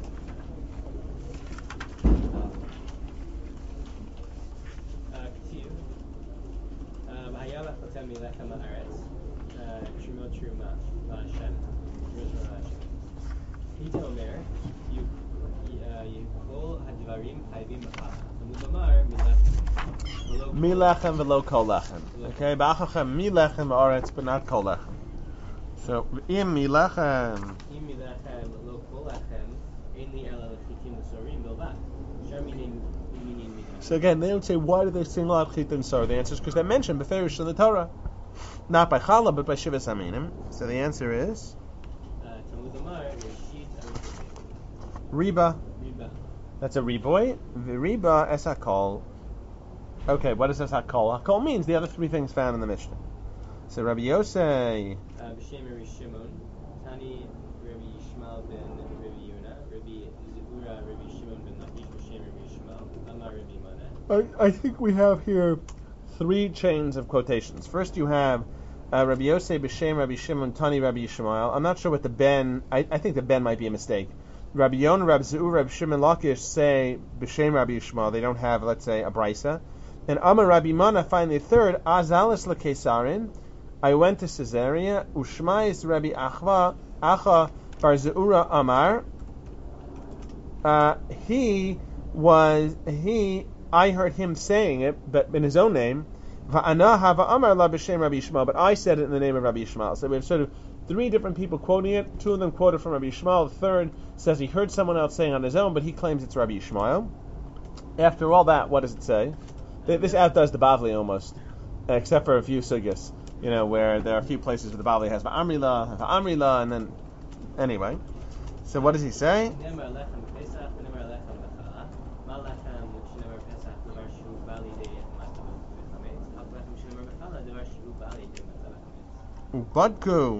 Milechem velo kol lechem. Okay, ba'achachem milechem ba'aretz, but not kol lechem. So im milechem. Im milechem lo kol lechem, einli ela lechitim usorim bilvad. Shar minim minim minim. So again, they don't say why do they single out chitim sor. The answer is because they're mentioned beferish in the Torah, not by challah but by shivas aminim. So the answer is Talmud Amar reshit riba. riba. That's a riboy. Riba es hakol. Okay, what does this hakol? Hakol means the other three things found in the Mishnah. So Rabbi Yosei. B'shem Rabbi Shimon, Tani Rabbi Yishmael ben Rabbi Yuna, Rabbi Zebura Rabbi Shimon ben Lachish b'shem Rabbi Yishmael, Amar Rabbi Maneh. I, I think we have here three chains of quotations. First, you have uh, Rabbi Yosei b'shem Rabbi Shimon, Tani Rabbi Yishmael. I'm not sure what the ben. I, I think the ben might be a mistake. Rabbi Yonah, Rabbi Zeur, Rabbi Shimon Lakish say b'shem Rabbi Yishmael. They don't have, let's say, a brisa. And Amar Rabbi Mana, finally third, Azalis leKesarin. I went to Caesarea. Ushmais Rabbi Achva, Acha Bar Zeura Amar. Uh, he was he. I heard him saying it, but in his own name. Va'ana hava Amar la b'shem Rabbi Yishmael, but I said it in the name of Rabbi Yishmael. So we have sort of three different people quoting it. Two of them quoted from Rabbi Yishmael. The third says he heard someone else saying on his own, but he claims it's Rabbi Yishmael. After all that, what does it say? This outdoes the Bavli almost, except for a few sugyas, you know, where there are a few places where the Bavli has Va'amrila, Va'amrila, and then, anyway. So what does he say? Badku.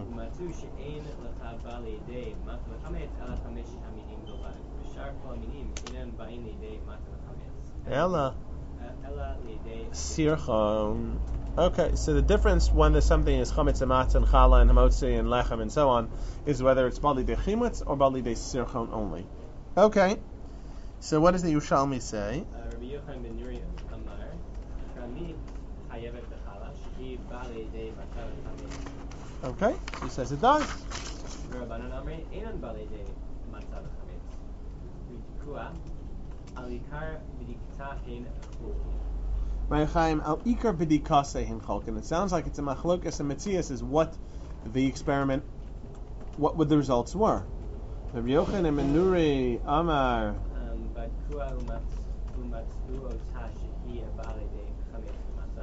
Ella. Sirchon. Okay, so the difference when there's something is chametz and matzah and challah and hamotzi and lechem and so on is whether it's bali de chimutz or bali de sirchon only. Okay, so what does the Yerushalmi say? Rabbi Yochanan ben Nuri Amar, Krami hayevet b'chala shehi bali de matzah v'chametz. Okay, he says it does. Rabbanan Amri einan bali de matzah v'chametz. V'tikua alikar v'dikta hein chulkin. Al ikar b'dikase hin cholkin. It sounds like it's a machlokas and metzias is what the experiment, what would the results were. Rabbi Yochanan ben Nuri Amar. Badkua umatzu otah shehi bali de chametz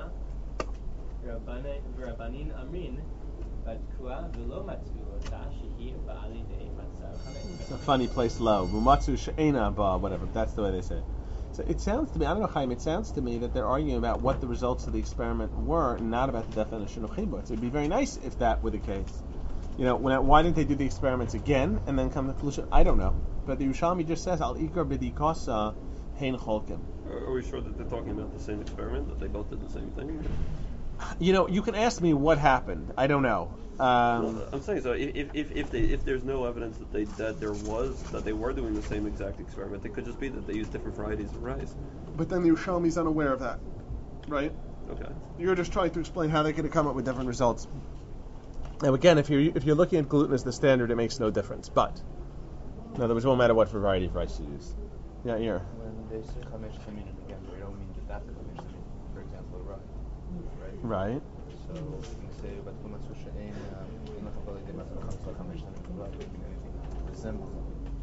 matzah. Rabbanin Amrin badkua v'lo matzu otah shehi bali de matzah v'chametz. It's a funny place low. Bumatzu she'ena ba, whatever. That's the way they say it. So it sounds to me, I don't know, Chaim, it sounds to me that they're arguing about what the results of the experiment were, and not about the definition of chibutz. It would be very nice if that were the case. You know, when, why didn't they do the experiments again and then come to the conclusion? I don't know. But the Yerushalmi just says, Al ikar b'dikasa hein cholkim. Are we sure that they're talking about the same experiment, that they both did the same thing? You know, you can ask me what happened. I don't know. Um, well, I'm saying so. If if if they if there's no evidence that they that there was that they were doing the same exact experiment, it could just be that they used different varieties of rice. But then the Yerushalmi's unaware of that, right? Okay. You're just trying to explain how they could have come up with different results. Now, again, if you're if you're looking at gluten as the standard, it makes no difference. But in other words, it won't matter what variety of rice you use. Yeah, here. When they say chamesh chamin again, they don't mean that that's chamesh chamin. For example, rye, right? Right. So you say, but umatzu she'en bali de matzah chamesh chamin. Rye would mean anything that resembles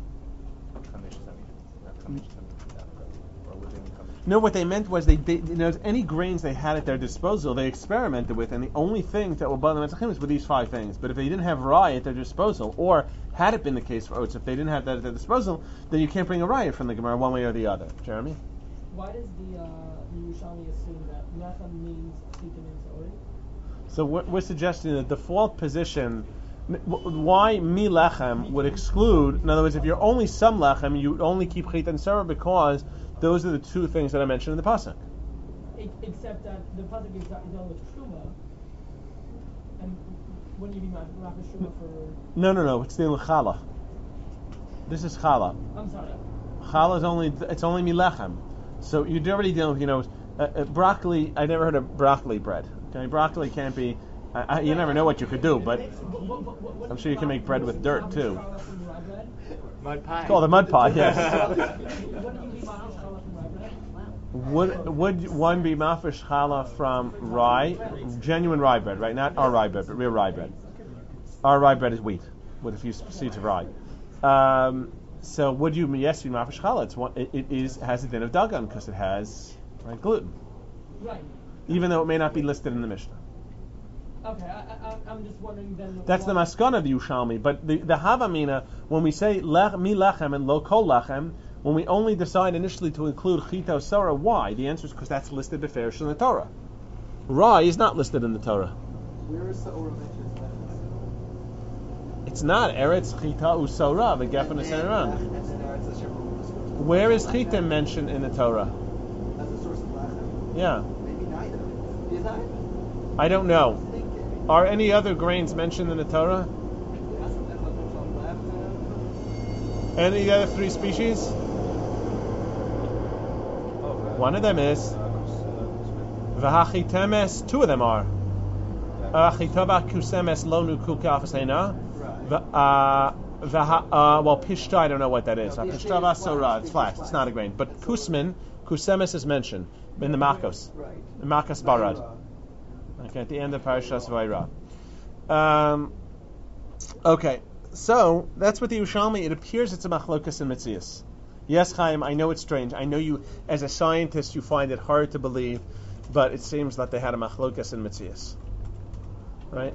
chamesh chamin, not chamesh chamin, or within chamesh. No, what they meant was they, they you know, any grains they had at their disposal, they experimented with, and the only things that were bali de matzah were these five things. But if they didn't have rye at their disposal, or had it been the case for oats, if they didn't have that at their disposal, then you can't bring a raya from the Gemara one way or the other. Jeremy? Why does the uh, Yerushalmi assume that lechem means chitim and ori? So we're, we're suggesting the default position. Why mi lechem would exclude? In other words, if you're only some lechem, you would only keep chit and sarah because those are the two things that I mentioned in the pasuk. Except that the pasuk is dealing with truma, and wouldn't you be mafresh truma for? No, no, no. It's the challah. This is challah. I'm sorry. Challah is only it's only mi lechem. So you're already dealing with, you know, uh, uh, broccoli. I never heard of broccoli bread. Okay, broccoli can't be. Uh, I, you never know what you could do, but I'm sure you can make bread with dirt too. Mud pie. It's called a mud pie. Yes. Would would one be mafresh challah from rye, genuine rye bread, right? Not our rye bread, but real rye bread. Our rye bread is wheat with a few seeds of rye. Um, so would you yes be mafresh challah? It's one. It, it is has a din of dagan because it has right, gluten. Right. Even though it may not be listed in the Mishnah. Okay, I, I, I'm just wondering then. That's the maskana of the Yerushalmi, but the the Havamina, when we say lech, mi lechem and lo kol lechem, when we only decide initially to include chita sarah, why? The answer is because that's listed beferish in the Torah. Rye is not listed in the Torah. Where is the Orah mentioned? It's not eretz chita usora the gap in the Seiran. Where is chita mentioned in the Torah? As a source of lechem. Yeah. Maybe neither. Is that? I don't know. Are any other grains mentioned in the Torah? Any other three species? One of them is V'hachitemes. Two of them are Achitova kusemes lo nuku kafasena. the uh, well, pishta, I don't know what that is. No, Uh, the Pishta shade is vasora, flat. it's flat. It's not a grain. But kusmin, kusemis is mentioned in the Makos. Right. In Makas Barad. Okay, at the end of Parashas Vayra. Um, okay, so that's what the Yerushalmi, it appears it's a machlokas in Metzias. Yes, Chaim, I know it's strange. I know you, as a scientist, you find it hard to believe, but it seems that they had a machlokas in Metzias. Right?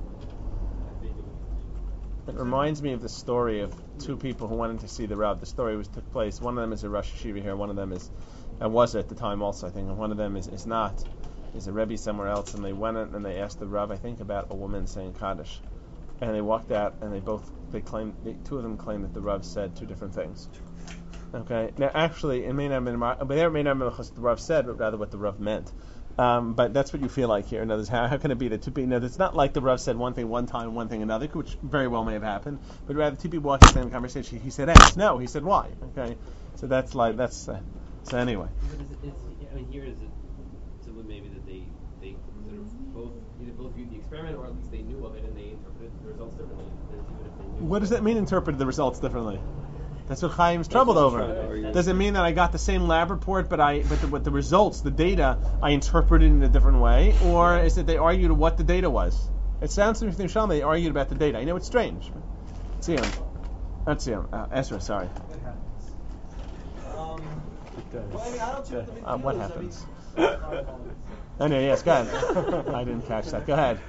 It reminds me of the story of two people who wanted to see the Rav. The story was took place. One of them is a Rosh Yeshiva here. One of them is, and was at the time also, I think. And one of them is, is not. Is a Rebbe somewhere else. And they went in and they asked the Rav, I think, about a woman saying Kaddish. And they walked out and they both, they claimed, they, two of them claimed that the Rav said two different things. Okay. Now, actually, it may not have been, but there may not have been what the Rav said, but rather what the Rav meant. Um, but that's what you feel like here. In other words, how, how can it be that two people? No, it's not like the Rav said one thing one time, one thing another, which very well may have happened. But rather, two people walking in the same conversation. He said X. No, he said Y. Okay, so that's like that's. Uh, so anyway. But it's, it's, I mean, here is it simply maybe that they they sort of both either both viewed the experiment or at least they knew of it and they interpreted the results differently. Even if they knew What does that mean? Interpreted the results differently. That's what Chaim's troubled over. Does it mean that I got the same lab report, but I, but the, with the results, the data, I interpreted in a different way, or is it they argued what the data was? It sounds to me from Shalom they argued about the data. I know it's strange. Let's see him. Let's see him. Uh, Ezra, sorry. It happens. Um, well, I mean, I don't see what the big Uh, deal what is. happens? I mean, Oh no, yes, go ahead. I didn't catch that. Go ahead.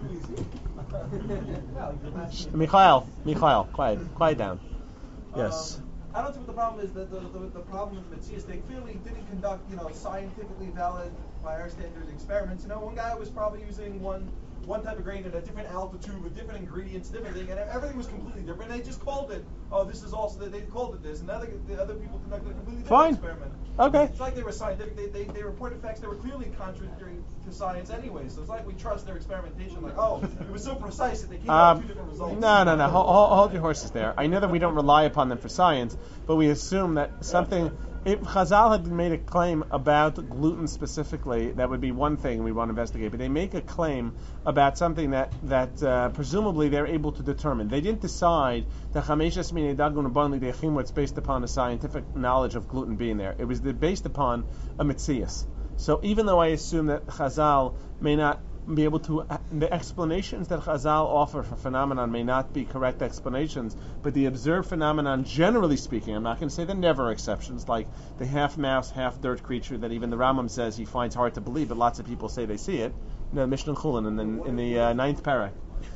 Mikhail, Mikhail, quiet, quiet down. Yes. Um, I don't see what the problem is. That the, the, the problem with Metzias, they clearly didn't conduct, you know, scientifically valid, by our standards, experiments. You know, one guy was probably using one one type of grain at a different altitude with different ingredients, different thing, and everything was completely different. And they just called it, oh, this is also, they called it this, and the other, the other people conducted a completely different Fine. experiment. Okay. It's like they were scientific. They, they, they reported facts that were clearly contradictory to science anyway. So it's like we trust their experimentation. Like, oh, it was so precise that they came out Um, with two different results. no, no, no. Hold, hold your horses there. I know that we don't rely upon them for science, but we assume that something. If Chazal had made a claim about gluten specifically, that would be one thing we want to investigate. But they make a claim about something that that uh, presumably they're able to determine. They didn't decide that chameshes minei dagun u'ban lidei was based upon a scientific knowledge of gluten being there. It was based upon a mitzias. So even though I assume that Chazal may not be able to, the explanations that Chazal offer for phenomenon may not be correct explanations, but the observed phenomenon, generally speaking, I'm not going to say there are never exceptions, like the half mouse, half dirt creature that even the Rambam says he finds hard to believe, but lots of people say they see it. You know, Mishnah Chulin in the, in the uh, ninth parak.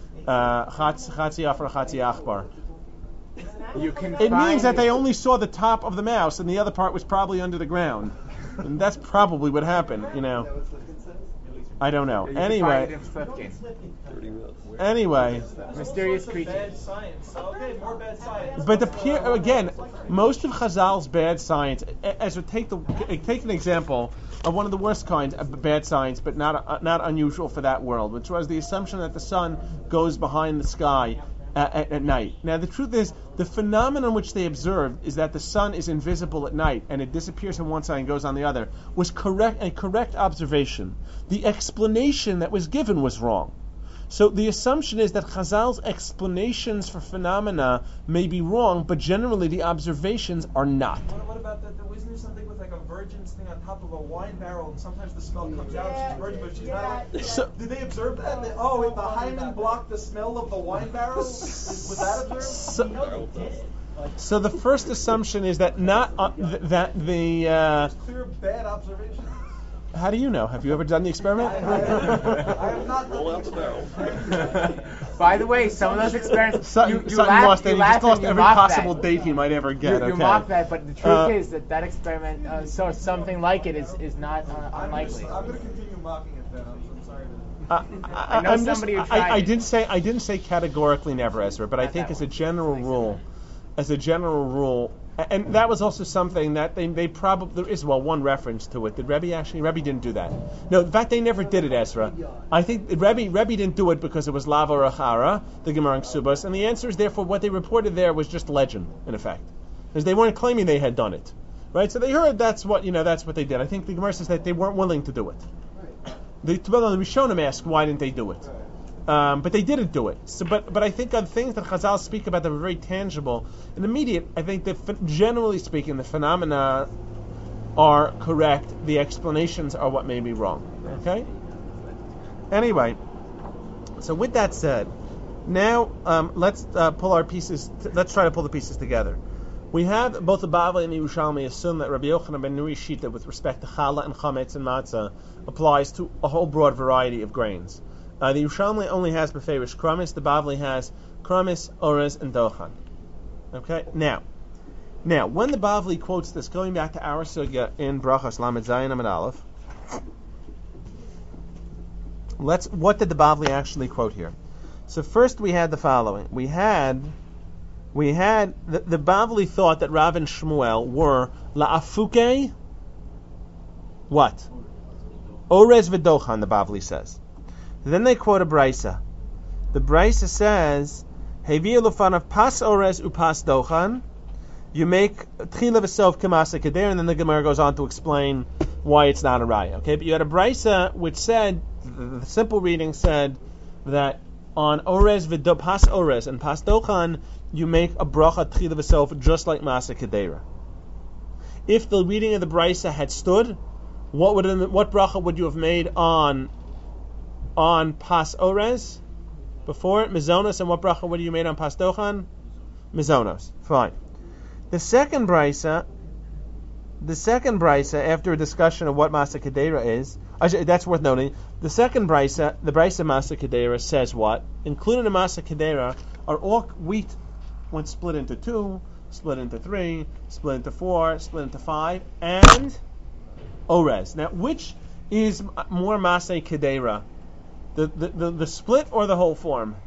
Chatzi afar chatzi achbar. You can It find means that they only saw the top of the mouse, and the other part was probably under the ground. And that's probably what happened, you know. I don't know. You can Anyway, find it in Slifkin. thirty minutes. anyway, Mysterious Bad creatures. science. Okay, more bad science. but the peer, again, most of Chazal's bad science. As we take the take an example of one of the worst kinds of bad science, but not uh, not unusual for that world, which was the assumption that the sun goes behind the sky at, at, at night. Now, the truth is, the phenomenon which they observed is that the sun is invisible at night and it disappears on one side and goes on the other was correct a correct observation. The explanation that was given was wrong. So the assumption is that Chazal's explanations for phenomena may be wrong, but generally the observations are not. What, what about that? Wasn't there something with like a virgin's thing on top of a wine barrel, and sometimes the smell comes out if she's virgin, but she's not? So, Did they observe that? They, oh, if the hymen blocked the smell of the wine barrel, is, was that observed? so, so the first assumption is that not uh, th- that the. Uh, Clear bad observation. how do you know? Have you ever done the experiment? I, I, I have not Roll done out the the experiment. barrel. By the way, some of those experiments, Sutton, you, you Sutton laugh, lost you it. He laugh just lost and you every mock possible that. date he might ever get. You, okay. you mock that, but the truth Uh, is that that experiment, uh, so something like it is, is not uh, I'm unlikely. Gonna, I'm going to continue mocking it then. I'm, I'm sorry to. Uh, I, I know I'm somebody just, who I, tried I it. didn't say I didn't say categorically never, Ezra, but I Not think that as a one. general rule, as a general rule, a- and that was also something that they they probably there is well one reference to it. Did Rebbe actually? Rebbe didn't do that. No, in fact they never did it, Ezra. I think Rebbe Rebbe didn't do it because it was lava rachara, the Gemara in Ksubas, and the answer is therefore what they reported there was just legend in effect, because they weren't claiming they had done it, right? So they heard that's what you know that's what they did. I think the Gemara says that they weren't willing to do it. The Tubal and Rishonim asked why didn't they do it. Um, but they didn't do it. So, but but I think on things that Chazal speak about that are very tangible and immediate, I think that generally speaking, the phenomena are correct. The explanations are what may be wrong. Okay. Anyway, so with that said, now um, let's uh, pull our pieces. T- let's try to pull the pieces together. We have both the Bavli and the Yerushalmi assume that Rabbi Yochanan ben Nuri Shita, with respect to challah and chametz and matzah, applies to a whole broad variety of grains. Uh, the Yerushalmi only has beferish kramis. The Bavli has kramis, orez, and dochan. Okay. Now, now when the Bavli quotes this, going back to our sugya in Brachos Lamed Zayin Amud Aleph, let's. What did the Bavli actually quote here? So first we had the following. We had, we had the, the Bavli thought that Rav and Shmuel were la'afuke. What? Orez v'dochan. The Bavli says. Then they quote a brisa. The brisa says, "Hevi lufanav pas orez upas dochan." You make tchila v'sof k'masa keder, and then the Gemara goes on to explain why it's not a raya. Okay, but you had a brisa which said, the, the simple reading said that on orez v'do pas orez and pas dochan you make a bracha tchila v'sof just like masa kedera. If the reading of the brisa had stood, what would what bracha would you have made on on pas orez before it? Mizonos. And what bracha would you made on pas dochan? Mizonos. Fine. The second brisa, the second brisa, after a discussion of what masa kedera is, that's worth noting. The second brisa, the brisa masa kedera, says what? Included in masa kedera are all wheat when split into two, split into three, split into four, split into five, and orez. Now, which is more masa kedera? The, the, the, the split or the whole form?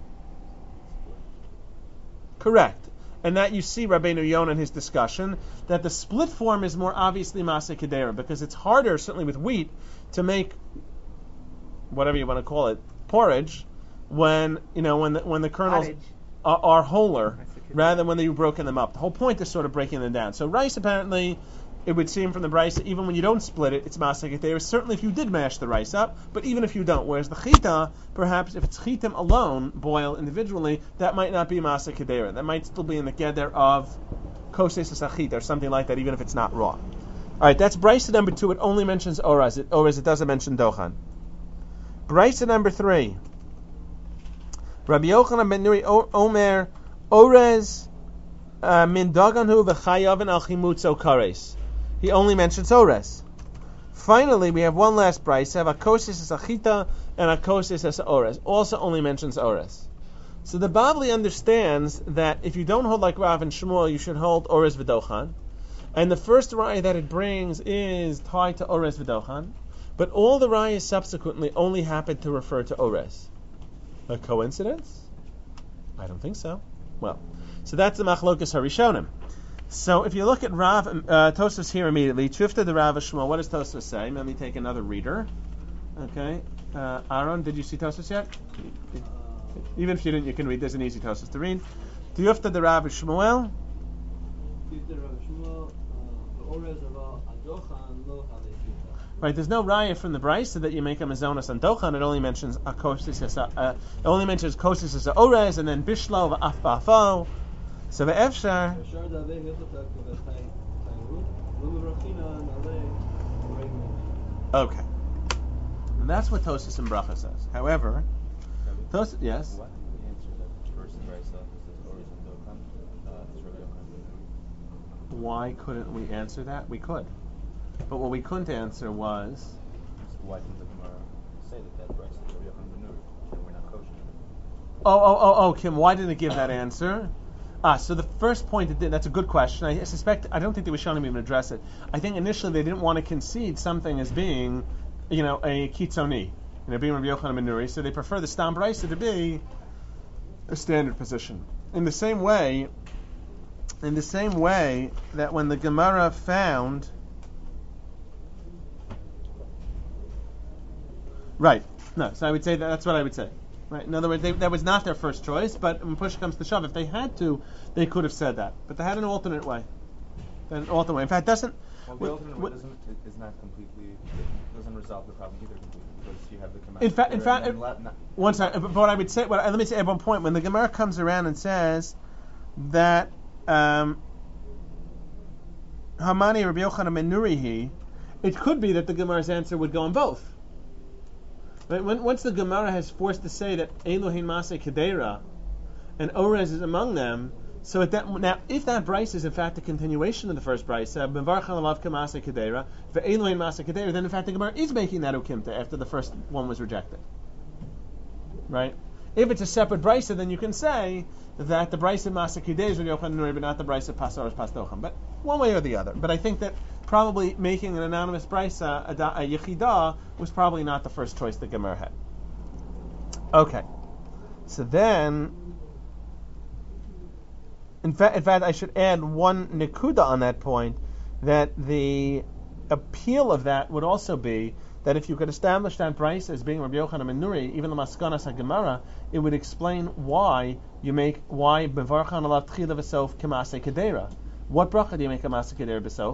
Correct. And that you see Rabbeinu Yonah in his discussion, that the split form is more obviously Masa Kedera, because it's harder, certainly with wheat, to make whatever you want to call it, porridge, when you know when the, when the kernels are, are wholer, rather than when you've broken them up. The whole point is sort of breaking them down. So rice, apparently, it would seem from the rice, even when you don't split it, it's Masa Kedera. Certainly if you did mash the rice up, but even if you don't. Whereas the chita, perhaps if it's chitim alone, boiled individually, that might not be Masa Kedera. That might still be in the geder of koses asachit or something like that, even if it's not raw. All right, that's brisa number two. It only mentions orez. It, orez, it doesn't mention dochan. Brisa number three. Rabbi Yochanan ben Nuri Omer orez uh, min daganhu v'chayavin al chimutzo kares. He only mentions orez. Finally, we have one last brisa. Have akosis as achita and akosis as orez. Also only mentions orez. So the Bavli understands that if you don't hold like Rav and Shmuel, you should hold orez v'dochan. And the first raya that it brings is tied to orez v'dochan. But all the rayas subsequently only happen to refer to orez. A coincidence? I don't think so. Well, so that's the machlokas harishonim. So if you look at Rav, uh, Tosfos here immediately, Chufta the Rav Shmuel, what does Tosfos say? Let me take another reader. Okay. Uh, Aaron, did you see Tosfos yet? Uh, Even if you didn't, you can read. There's an easy Tosfos to read. Chufta the Rav Shmuel. Right, there's no raya from the brisa so that you make a mazonas on dochan. It only mentions a kosis as a, uh, it only mentions kosis as a orez, and then bishlo v'af ba'afo. So ve'efshar. Okay, and that's what Tosfos and Bracha says. However, Tosfos, yes. What we answer that first brisa is orez and dochan? Uh, is Rabbi Yochanan. Why couldn't we answer that? We could. But what we couldn't answer was... Why didn't the Gemara say that that brisa is Rabbi Yochanan ben Nuri, that we're not kosher? Oh, oh, oh, oh, Kim, why didn't it give that answer? Ah, so the first point, it did, that's a good question. I suspect, I don't think the Rishonim even address it. I think initially they didn't want to concede something as being, you know, a kitzoni, you know, being Rabbi Yochanan ben Nuri, so they prefer the Stam brisa to be a standard position. In the same way, in the same way that when the Gemara found... Right. No, so I would say that that's what I would say. Right. In other words, they, that was not their first choice, but when push comes to shove, if they had to, they could have said that. But they had an alternate way. than an alternate way. In fact, doesn't. Well, the w- alternate way w- doesn't is not completely doesn't resolve the problem either completely because you have the command. In fact, in fact, and it- la- not- one second. But what I would say, what, let me say at one point, when the Gemara comes around and says that um, Hamani Rabbi Yochanan ben Nurihi, it could be that the Gemara's answer would go on both. Right? When, once the Gemara has forced to say that Elohim Maseh Kedera and Orez is among them, so at that, now if that Bryce is in fact a continuation of the first Bryce, Bevarchan Alav Kamaseh Kedera, for Elohim Maseh Kedera, then in fact the Gemara is making that Ukimta after the first one was rejected. Right? If it's a separate Bryce, then you can say that the Bryce of Maseh Kedera is Rabbi Yochanan Nuri, but not the Bryce of Pasaros Pastocham. But one way or the other. But I think that probably making an anonymous Bryce a, a, a Yechidah was probably not the first choice that Gemara had. Okay. So then, in fact, in fact, I should add one nekuda on that point, that the appeal of that would also be that if you could establish that Bryce as being Rabbi Yochanan ben Nuri, even the Maskanas HaGemara, it would explain why you make, why Bevarchan Alav Tchila V'Sof K'Maseh Kedera. What bracha do you make a Maseh Kedera B'Sof?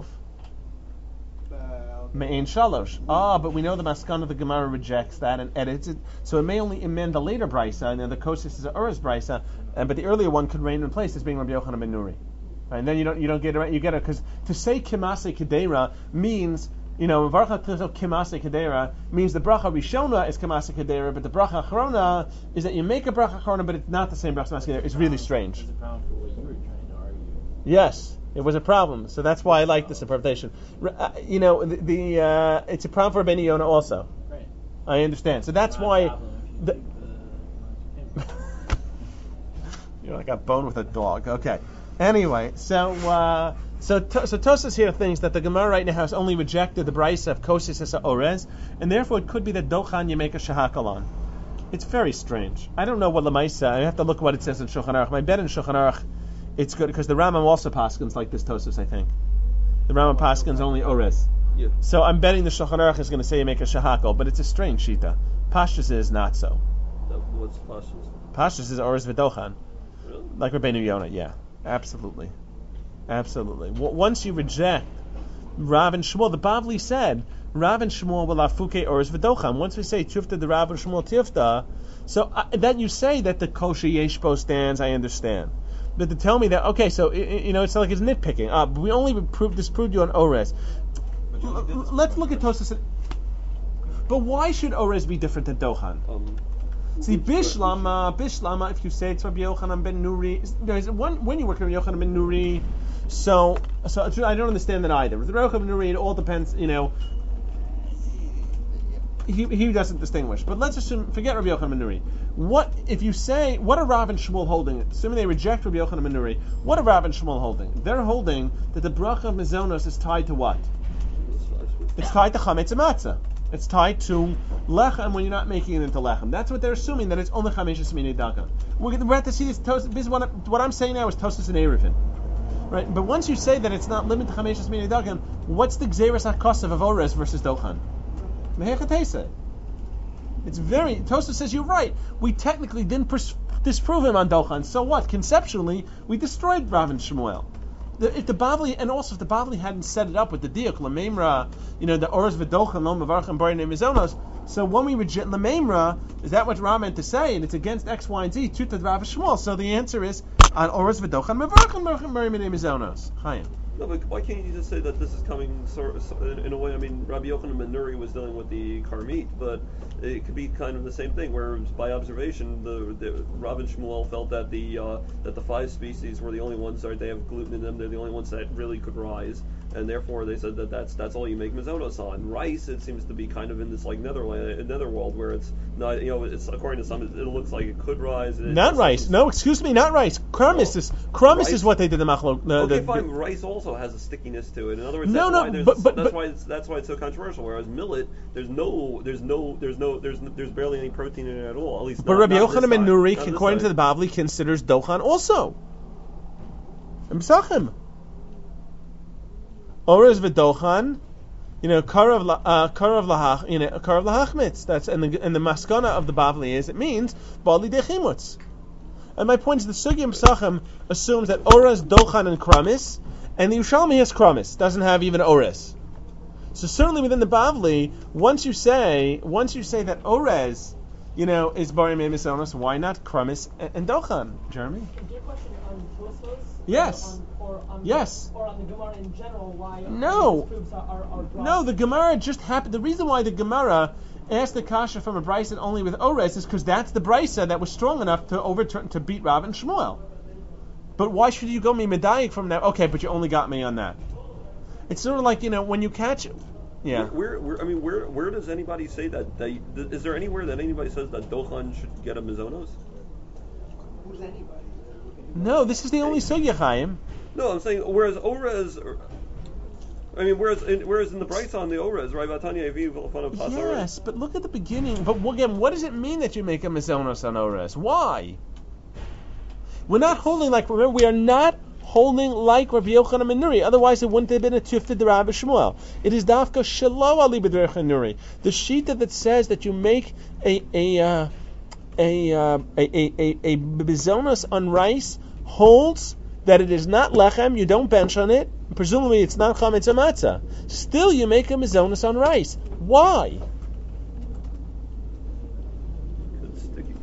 Me'ein Shalosh. Ah, but we know the Maskan of the Gemara rejects that and edits it, so it may only amend the later Brisa, and then the Kosis is a Ur's Brisa, and but the earlier one could reign in place as being Rabbi Yochanan ben Nuri. Right, and then you don't you don't get it, you get it because to say Kimase Kedera means, you know, Varcha Kimase Kedera means the bracha Rishona is Kimase Kedera, but the bracha Achrona is that you make a bracha Achrona, but it's not the same bracha Kimase Kedera. It's really strange. There's a problem for what you were trying to argue. Yes. It was a problem, so that's why I like this interpretation. Uh, you know, the, the uh, it's a problem for Ben Yonah also. Right. I understand. So that's Not a why. problem if you The, keep the- You're like a bone with a dog. Okay. Anyway, so uh, so to, so Tosas here thinks that the Gemara right now has only rejected the Brisa of Kosis as a Orez, and therefore it could be that Dochan you make a Shahakal on. It's very strange. I don't know what Lamaisa. I have to look what it says in Shulchan Aruch. My bet in Shulchan Aruch, it's good because the Rambam also paskins like this Tosas. I think the Rambam paskins only Orez. Yeah. So I'm betting the Shulchan Aruch is going to say you make a Shahakal, but it's a strange shita. Pashtus is not so. That, what's Pashtus? Pashtus is Orez v'Dochan. Really? Like Rabbeinu Yonah, yeah. Absolutely. Absolutely. W- once you reject Rav and Shmuel, the Bavli said, Rav and Shmuel will afuke Orez v'Dochan. Once we say Tifta the Rav and Shmuel Tifta, so uh, that you say that the kosher Yeshbo stands, I understand. But to tell me that, okay, so, I- I- you know, it's like it's nitpicking. Uh, we only proved, disproved you on Orez. L- l- let's look at Tosas. But why should Orez be different than Dochan? Um, See, Bishlama, Bishlama, if you say it's Rabbi Yochanan ben Nuri, there's one, when you work with Rabbi Yochanan ben Nuri, so, so I don't understand that either. With Rabbi Yochanan ben Nuri, it all depends, you know, he, he doesn't distinguish. But let's assume, forget Rabbi Yochanan ben Nuri. What, if you say, what are Rav and Shmuel holding? Assuming they reject Rabbi Yochanan ben Nuri, what are Rav and Shmuel holding? They're holding that the bracha of Mizonos is tied to what? It's tied to Chametz and Matzah. It's tied to lechem when you're not making it into lechem. That's what they're assuming, that it's only chameshes mini dagan. We're going to have to see this. Tos, this is what, I, what I'm saying now is Tosas and Eruvin, right? But once you say that it's not limited to chameshes mini dagan, what's the gzeras hakosav of Orez versus Dochan? Mehechatesa. It's very. Tosas says you're right. We technically didn't pers- disprove him on Dochan. So what? Conceptually, we destroyed Rav and Shmuel. The, if the Bavli, and also if the Bavli hadn't set it up with the diuk lememra, you know, the Orez v'Dochan lo mavarchem bari nemizonos. So when we reject lememra, is that what Ram meant to say? And it's against X, Y, and Z. Tutad Rav Shmuel. So the answer is on Orez v'Dochan mavarchem bari nemizonos. Chayim. No, but why can't you just say that this is coming sort of, in a way? I mean, Rabbi Yochanan ben Nuri was dealing with the karmit, but it could be kind of the same thing, where by observation, the, the Rav and Shmuel felt that the uh, that the five species were the only ones that they have gluten in them. They're the only ones that really could rise, and therefore they said that that's that's all you make mizonos on. Rice, it seems to be kind of in this like netherland, netherworld where it's not, you know, it's according to some, it, it looks like it could rise. And Not rice. No, excuse me, not rice. Kramis No. is Kramis Rice. is what they did the machlo. The, Okay, the, fine. Rice also has a stickiness to it. In other words, No, that's no, why there's but- but- that's but- why it's that's why it's so controversial. Whereas millet, there's no, there's no, there's no, there's there's barely any protein in it at all. At least, But not, Rabbi not this Yochanan ben side. Nuri, Not this according to side. the Bavli, considers Dochan also. M'sachim. Orez v'Dochan, you know, karav la- uh, karav lahach, you know, karav lahachmitz. That's and the and the maskana of the Bavli is it means bali dechimutz. And my point is the Sugya M'sachim assumes that Orez, Dochan, and Kramis, And the Yerushalmi has Kramis, doesn't have even Ores. So certainly within the Bavli, once you say, once you say that Ores, you know, is Bari Mei Misonos, why not Kramis and, and Dochan? Jeremy? Is your question on Tosfos? Yes. Or on, or on Yes. Or on the Gemara in general, why No. these proofs are, are, are brought? No, the Gemara just happened. The reason why the Gemara asked the kasha from a brisa only with Ores is because that's the brisa that was strong enough to overturn to beat Rav and Shmuel. But why should you go me medayik from that? Okay, but you only got me on that. It's sort of like, you know, when you catch, yeah. Where, where, I mean, where, where does anybody say that? They, is there anywhere that anybody says that Dochan should get a mizonos? Who's anybody? No, this is the only sugya, Chaim. No, I'm saying whereas Orez, I mean, whereas in, whereas in the Brisa on the Orez, right? Vatanya Aviv V'Lefanav Pas Orez. Yes, but look at the beginning. But again, what does it mean that you make a mizonos on Ores? Why? We're not holding like, remember, we are not holding like Rabbi Yochanan ben Nuri. Otherwise, it wouldn't have been a tufta de Rabbi Shmuel. It is dafka shelo ali b'derech Nuri. The shita that says that you make a a uh, a, uh, a a a a bizonos on rice holds that it is not lechem. You don't bench on it. Presumably, it's not chametz matzah. Still, you make a bizonos on rice. Why? It's sticky.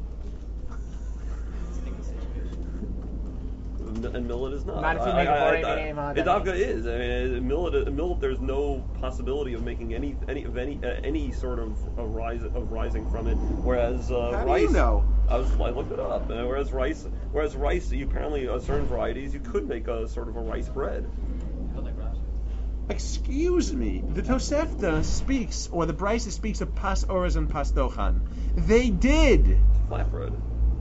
And millet is not. Not if you I- make a I- borei I- b'nei ma, It then dafka is. I mean, millet, millet. There's no possibility of making any any of any uh, any sort of a rise of rising from it. Whereas uh, How do rice, you know? I was I looked it up. Uh, whereas rice, whereas rice, you apparently uh, certain varieties you could make a sort of a rice bread. Excuse me. The Tosefta speaks, or the Brisa speaks of pas oras and pas dochan. They did. Flatbread.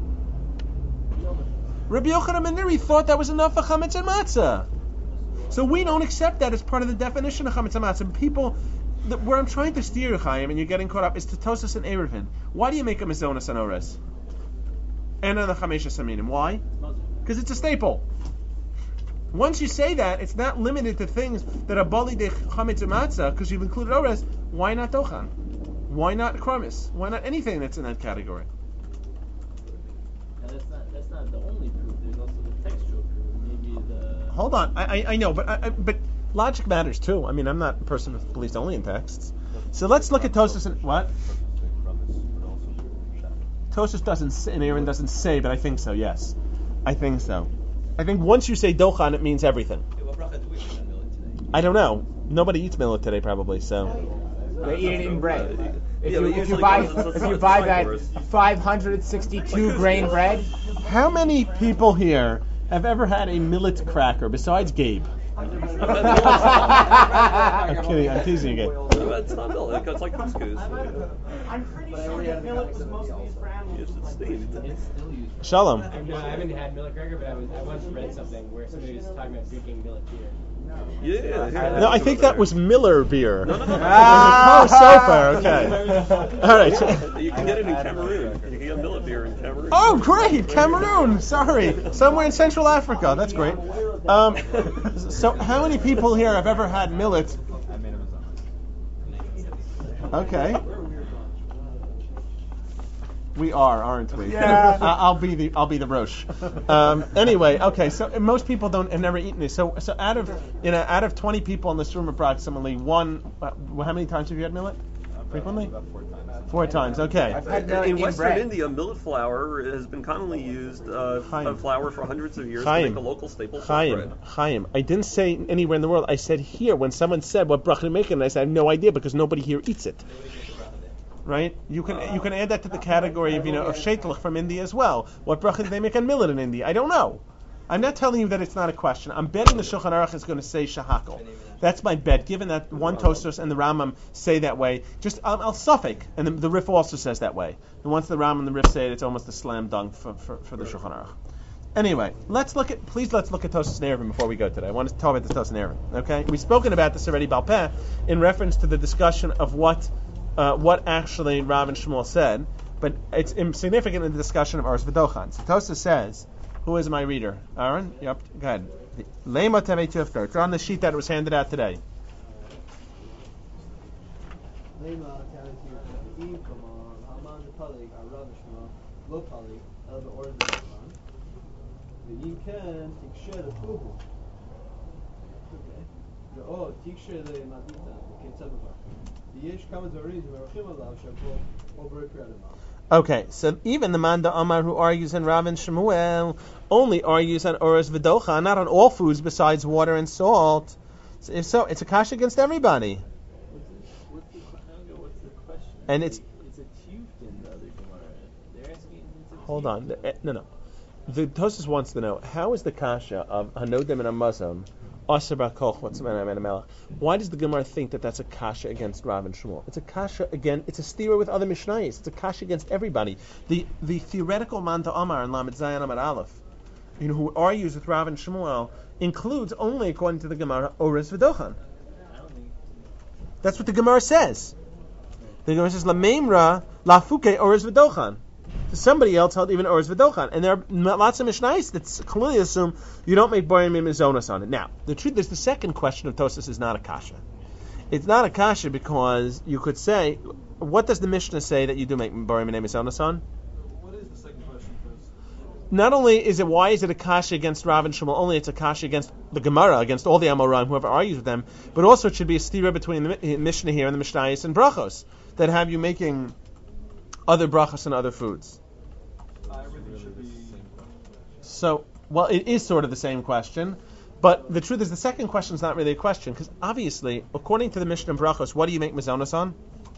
Rabbi Yochanan ben Nuri thought that was enough for chametz and matzah. So we don't accept that as part of the definition of chametz and matzah. People, the, where I'm trying to steer you, Chaim, and you're getting caught up, is to Tosas and Erevin. Why do you make a mizonos and ores? And on the chamesha saminim. Why? Because it's a staple. Once you say that, it's not limited to things that are bali de chametz and matzah, because you've included ores. Why not dochan? Why not kramis? Why not anything that's in that category? And that's not that's not the only proof. There's also the textual proof. Maybe the. Hold on, I I, I know, but I, I, but logic matters too. I mean, I'm not a person who believes only in texts. So let's look at Tosas and what? Tosas doesn't say, and Aaron doesn't say, but I think so. Yes, I think so. I think once you say dochan, it means everything. I don't know. Nobody eats millet today, probably. So They eat it in bread. If Yeah, you, but if you usually buy it's- it's- if you it's buy like that yours. five hundred sixty-two grain bread, how many people here have ever had a millet cracker besides Gabe? I'm kidding. I'm teasing you, Gabe. It's not millet. It's like couscous. I'm pretty sure that millet was mostly used for animals. Yes, it's steamed. It's still used. Shalom. I've, no, I haven't had millet cracker, but I, was, I once read something where somebody was talking about drinking millet beer. Yeah. No, I think that was Miller beer. No, no, no, no. Oh, so far, okay. All right. You can get it in Cameroon. You can get millet beer in Cameroon. Oh, great, Cameroon. Sorry, somewhere in Central Africa. That's great. Um, so, how many people here have ever had millet? Okay. We are, aren't we? Yeah. I- I'll be the I'll be the Roche. Um, anyway, okay. So most people don't have never eaten it. So so out of you know out of twenty people in this room approximately one. Uh, how many times have you had millet? Frequently. About four times. Four times. Okay. I've had In, millet in in Western bread. India, millet flour has been commonly used uh, Chaim. of flour for hundreds of years Chaim. to make a local staple Chaim, bread. Chaim. I didn't say anywhere in the world. I said here. When someone said what bracha to make it, and I said I have no idea because nobody here eats it. Right? You can you can add that to the category of you know of shaitlach from India as well. What bracha do they make on millet in India? I don't know. I'm not telling you that it's not a question. I'm betting the Shulchan Aruch is going to say shahakol. That's my bet. Given that one Tosfos and the Rambam say that way, just um, al safek, and the, the Rif also says that way. And once the Rambam and the Rif say it, it's almost a slam dunk for, for, for the Shulchan Aruch. Anyway, let's look at please let's look at Tosfos and Eruvin before we go today. I want to talk about the Tosfos and Eruvin. Okay, we've spoken about this already, Balpeh, in reference to the discussion of what uh, what actually Rav and Shmuel said, but it's insignificant in the discussion of Ars V'Dochan. So Tosfos says. Who is my reader? Aaron? Yep, go ahead. Lema Tevei Tufta. It's on the sheet that was handed out today. Lema Tevei Tufta. Eve Kamal. Haman the Palik. Arav Shmuel. Lo Palik. El the Ord the Haman. The Eve Ken. Tikshed the Fuhu. ועוד תקשר למדיתה, כיצד דבר. ויש כמה דברים שמברכים עליו שהכל עובר פרי אדמה. Okay, so even the Manda Amar who argues in Rav and Shmuel only argues on Oros V'docha, not on all foods besides water and salt. So if so, it's a kasha against everybody. What's the, what's the, I don't know what's the question? And it's It's a tiyuf in the other Gemara. They're asking. It's a hold tiyuf. on, the, eh, no, no. The Tosfos wants to know how is the kasha of Hanodim and Amazon Aser B'Koch what's the matter? Why does the Gemara think that that's a kasha against Rav and Shmuel? It's a kasha again. It's a stira with other mishnayos. It's a kasha against everybody. The the theoretical Manda Amar and Lamed Zayin Amar Aleph, you know, who argues with Rav and Shmuel, includes only according to the Gemara Oris V'Dochan. I don't think. That's what the Gemara says. The Gemara says Lameimra Lafuke Oris V'Dochan. Somebody else held even Oris V'Dochan, and there are lots of mishnayos that clearly assume you don't make borim mizonos on it. Now, the truth is, the second question of Tosfos is not a kasha. It's not a kasha because you could say, what does the Mishnah say that you do make borim mizonos on? What is the second question, Chris? Not only is it why is it a kasha against Rav and Shmuel, only it's a kasha against the Gemara, against all the Amoraim, whoever argues with them, but also it should be a stira between the Mishnah here and the Mishnayos and brachos that have you making other brachos and other foods. Uh, everything should be. So, well, it is sort of the same question, but the truth is the second question is not really a question, because obviously, according to the Mishnah and Brachos, what do you make mizonos on?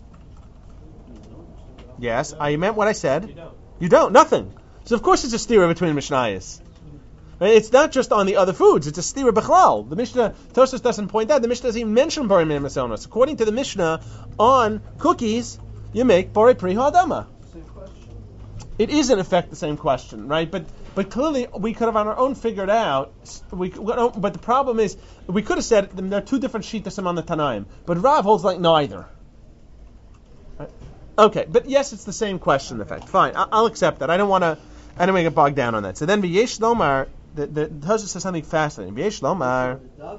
Yes, I meant what I said. You don't. You don't, nothing. So of course it's a stira between Mishnayos. It's not just on the other foods, it's a stira b'chlal. The Mishnah, Tosfos doesn't point out, the Mishnah doesn't even mention borim mizonos. According to the Mishnah, on cookies, you make borei pri ha'adama. Same question. It is in effect the same question, right? But but clearly we could have on our own figured out. We but the problem is we could have said there are two different shittas on the Tanaim, but Rav holds like neither. Right? Okay, but yes, it's the same question. In effect, fine. I, I'll accept that. I don't want to. I don't want to get bogged down on that. So then, v'yesh lomar, the the Tosfos says something fascinating. V'yesh lomar.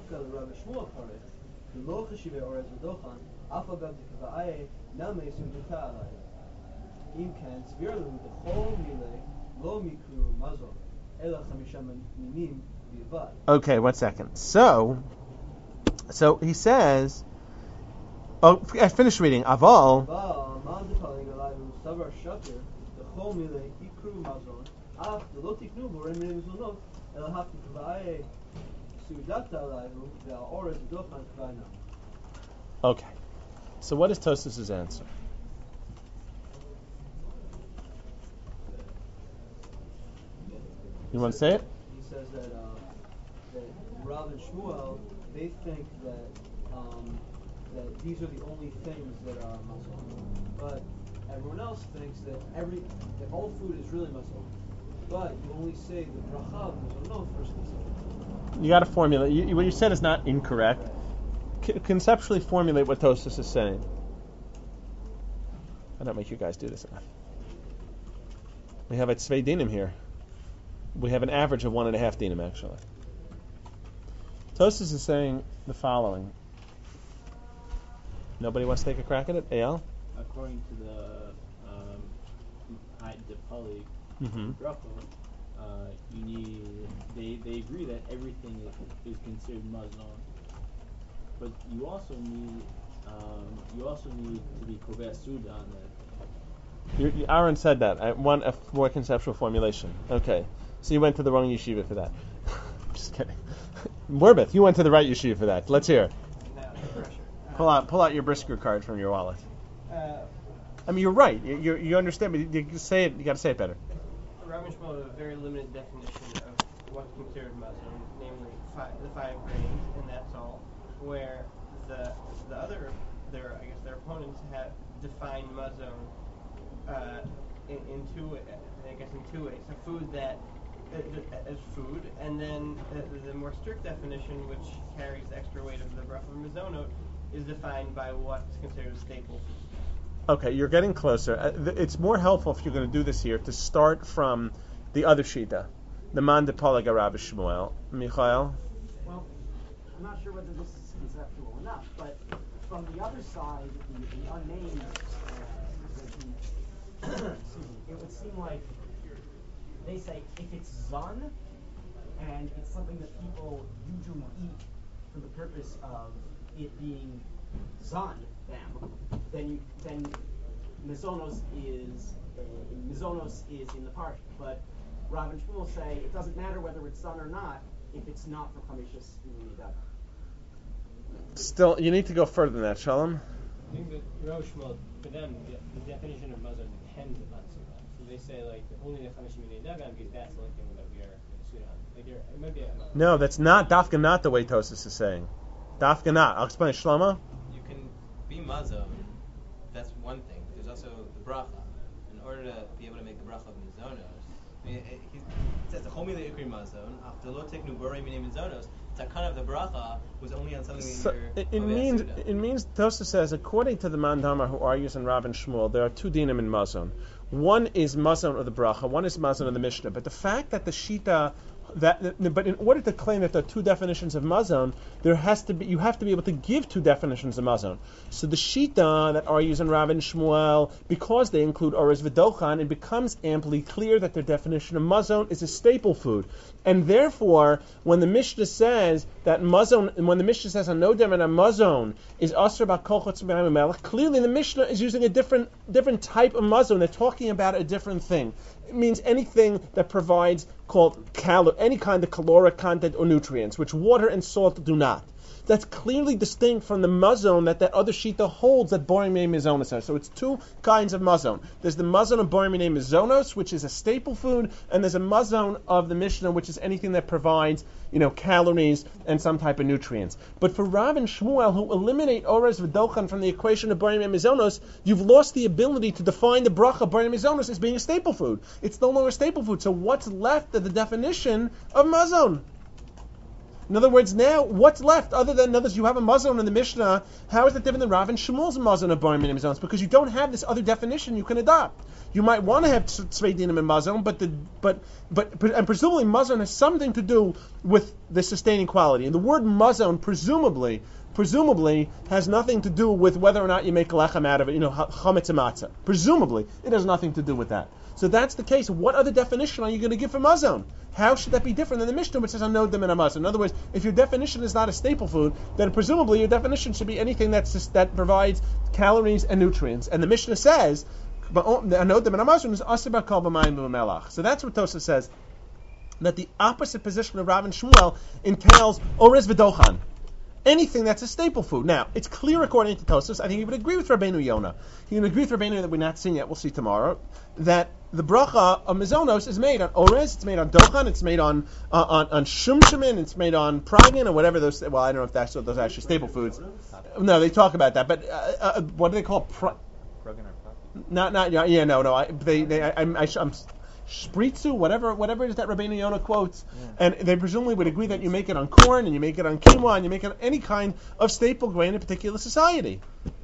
אם כן, סביר לנו בכל מילי לא מקרו מזון, אלא חמישה מינים בלבד. Okay, one second. So, so he says, oh, I finished reading. Aval. אבל, מה דפליג עלינו סבר שקר, בכל מילי יקרו מזון, אף לא תקנו בורים מיני מזונות, אלא הפקבאי סעודת עלינו, והאורז דוחן קבענו. Okay. So what is Tosfos' answer? You want to say it? He says that, uh, that Rav and Shmuel, they think that um, that these are the only things that are muscle. But everyone else thinks that every that all food is really muscle. But you only say the bracha of no for specific. You got to formulate. You, what you said is not incorrect. C- conceptually formulate what Tosfos is saying. I don't make you guys do this enough. We have a tzvei dinim here. We have an average of one and a half dinim, actually. Tosfos is saying the following. Nobody wants to take a crack at it? Eyal? According to the um, I- the Pali Mm-hmm. Brachot, uh, you need they they agree that everything is, is considered mazon, but you also need um, you also need to be koveh suda on that. You, you, Aaron said that. I want a more conceptual formulation. Okay. So you went to the wrong yeshiva for that. Just kidding. Morbith, you went to the right yeshiva for that. Let's hear. No, no pressure. Pull out, pull out your Brisker card from your wallet. Uh, I mean, you're right. You, you, you understand, but you, you say it. You got to say it better. Rav and Shmuel have a very limited definition of what's considered mazon, namely five, the five grains, and that's all. Where the the other, their I guess their opponents have defined mazon uh, in, in two, I guess in two ways: a food that uh, as food, and then uh, the more strict definition, which carries the extra weight of the bracha mizonot, is defined by what's considered a staple food. Okay, you're getting closer. Uh, th- it's more helpful if you're going to do this here to start from the other shita, the man de Palag Rabbi Shmuel. Michael? Well, I'm not sure whether this is conceptual enough, but from the other side, the, the unnamed uh, position, excuse me, it would seem like they say if it's zun and it's something that people usually eat for the purpose of it being zan them, then you then mizonos is uh, mizonos is in the parsha. But Rav and Shmuel say it doesn't matter whether it's zan or not if it's not for chamishas minei dagan. Still, you need to go further than that, Shalom. I think that Rav Shmuel, for them, the, the definition of mazon depends upon suda. So they say like only the chamish minei dagan because that's the only thing that we are suda on. Like there, it might be a, No, that's not dafka not the way Tosas is saying. Dafka not. I'll explain. Shlomo. You can be mazon. That's one thing. There's also the bracha. In order to be able to make the bracha of mizonos, I mean, it, he says the chomi leikri mazon after lo teknu borei minei mizonos. Takana of the bracha was only on something So that you're it, it means it means Tosas says according to the Mandamar who argues in Rav and Shmuel there are two dinim in mazon. One is mazon of the bracha, one is mazon of the Mishnah. But the fact that the shita that but in order to claim that there are two definitions of mazon, there has to be you have to be able to give two definitions of mazon. So the shita that argues in Rav and Shmuel, because they include orez v'dochan, it becomes amply clear that their definition of mazon is a staple food. And therefore, when the Mishnah says that mazon, when the Mishnah says anodem and a mazon is asr b'kol chutz melech, clearly the Mishnah is using a different different type of mazon. They're talking about a different thing. It means anything that provides called cal- any kind of caloric content or nutrients, which water and salt do not. That's clearly distinct from the mazon that that other shita holds that borim minei mizonos are. So it's two kinds of mazon. There's the mazon of borim minei mizonos, which is a staple food, and there's a mazon of the Mishnah, which is anything that provides, you know, calories and some type of nutrients. But for Rav and Shmuel, who eliminate orez v'dochan from the equation of borim minei mizonos, you've lost the ability to define the bracha borim minei mizonos as being a staple food. It's no longer a staple food. So what's left of the definition of mazon? In other words, now what's left other than, in other words, you have a mazon in the Mishnah? How is it different than Rav and Shmuel's mazon of borim minei mizonos? Because you don't have this other definition you can adopt. You might want to have tzvei dinim and mazon, but the but but and presumably mazon has something to do with the sustaining quality. And the word mazon presumably presumably has nothing to do with whether or not you make lechem out of it. You know, chametz and matzah. Presumably, it has nothing to do with that. So that's the case. What other definition are you going to give for mazon? How should that be different than the Mishnah, which says anodem and a mazon? In other words, if your definition is not a staple food, then presumably your definition should be anything that's just, that provides calories and nutrients. And the Mishnah says anodem and a mazon is asur b'kol b'mayim v'melach. So that's what Tosafos says, that the opposite position of Rav and Shmuel entails orez v'dochan. Anything that's a staple food. Now, it's clear according to Tosafos, I think he would agree with Rabbeinu Yonah. He would agree with Rabbeinu that we're not seeing yet, we'll see tomorrow, that the bracha of mizonos is made on orez, it's made on dochan, it's made on uh, on, on shumshimin, it's made on pragin, or whatever those, well, I don't know if that's those are actually staple foods. No, they talk about that, but uh, uh, what do they call pra- Pragin or pragin? Not, not, yeah, yeah, no, no, I, they, they, I, I'm, I, I'm, Spritzu, whatever whatever it is that Rabbeinu Yonah quotes, yeah. And they presumably would agree that you make it on corn, and you make it on quinoa, and you make it on any kind of staple grain in a particular society.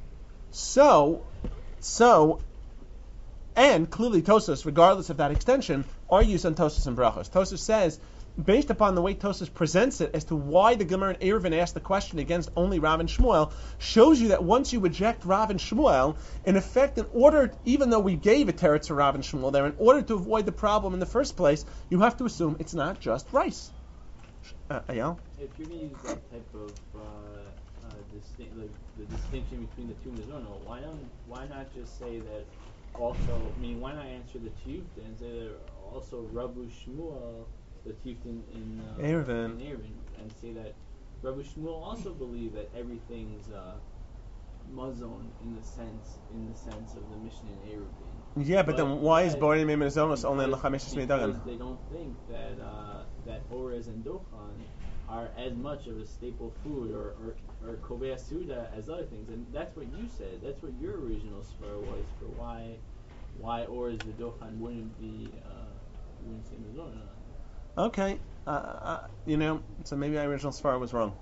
So, so, and clearly Tosafos, regardless of that extension, argues on Tosafos and brachos. Tosafos says, based upon the way Tosafos presents it as to why the Gemara in Eruvin asked the question against only Rav and Shmuel, shows you that once you reject Rav and Shmuel, in effect, in order, even though we gave a teretz to Rav and Shmuel there, in order to avoid the problem in the first place, you have to assume it's not just rice. Uh, Ayal? If you're going to use that type of uh, uh, distinct, like the distinction between the two mizono, why don't why not just say that also? I mean, why not answer the chief and say that also Rabu Shmuel, the chieftain in uh, Eruvin, in Eruvin, and say that Rabbi Shmuel also believed that everything's uh, mazon in the sense in the sense of the Mishnah in Eruvin. Yeah, but, but then why is borim minei mizonos only in the chamishas minei dagan? Because they don't think that uh, that orez and dochan are as much of a staple food or or, or kovei suda as other things, and that's what you said. That's what your original spur was for why why orez and dochan wouldn't be uh, wouldn't say mazon. Okay, uh, uh, you know, so maybe my original svara was wrong.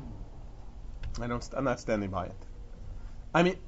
I don't. I'm not standing by it. I mean,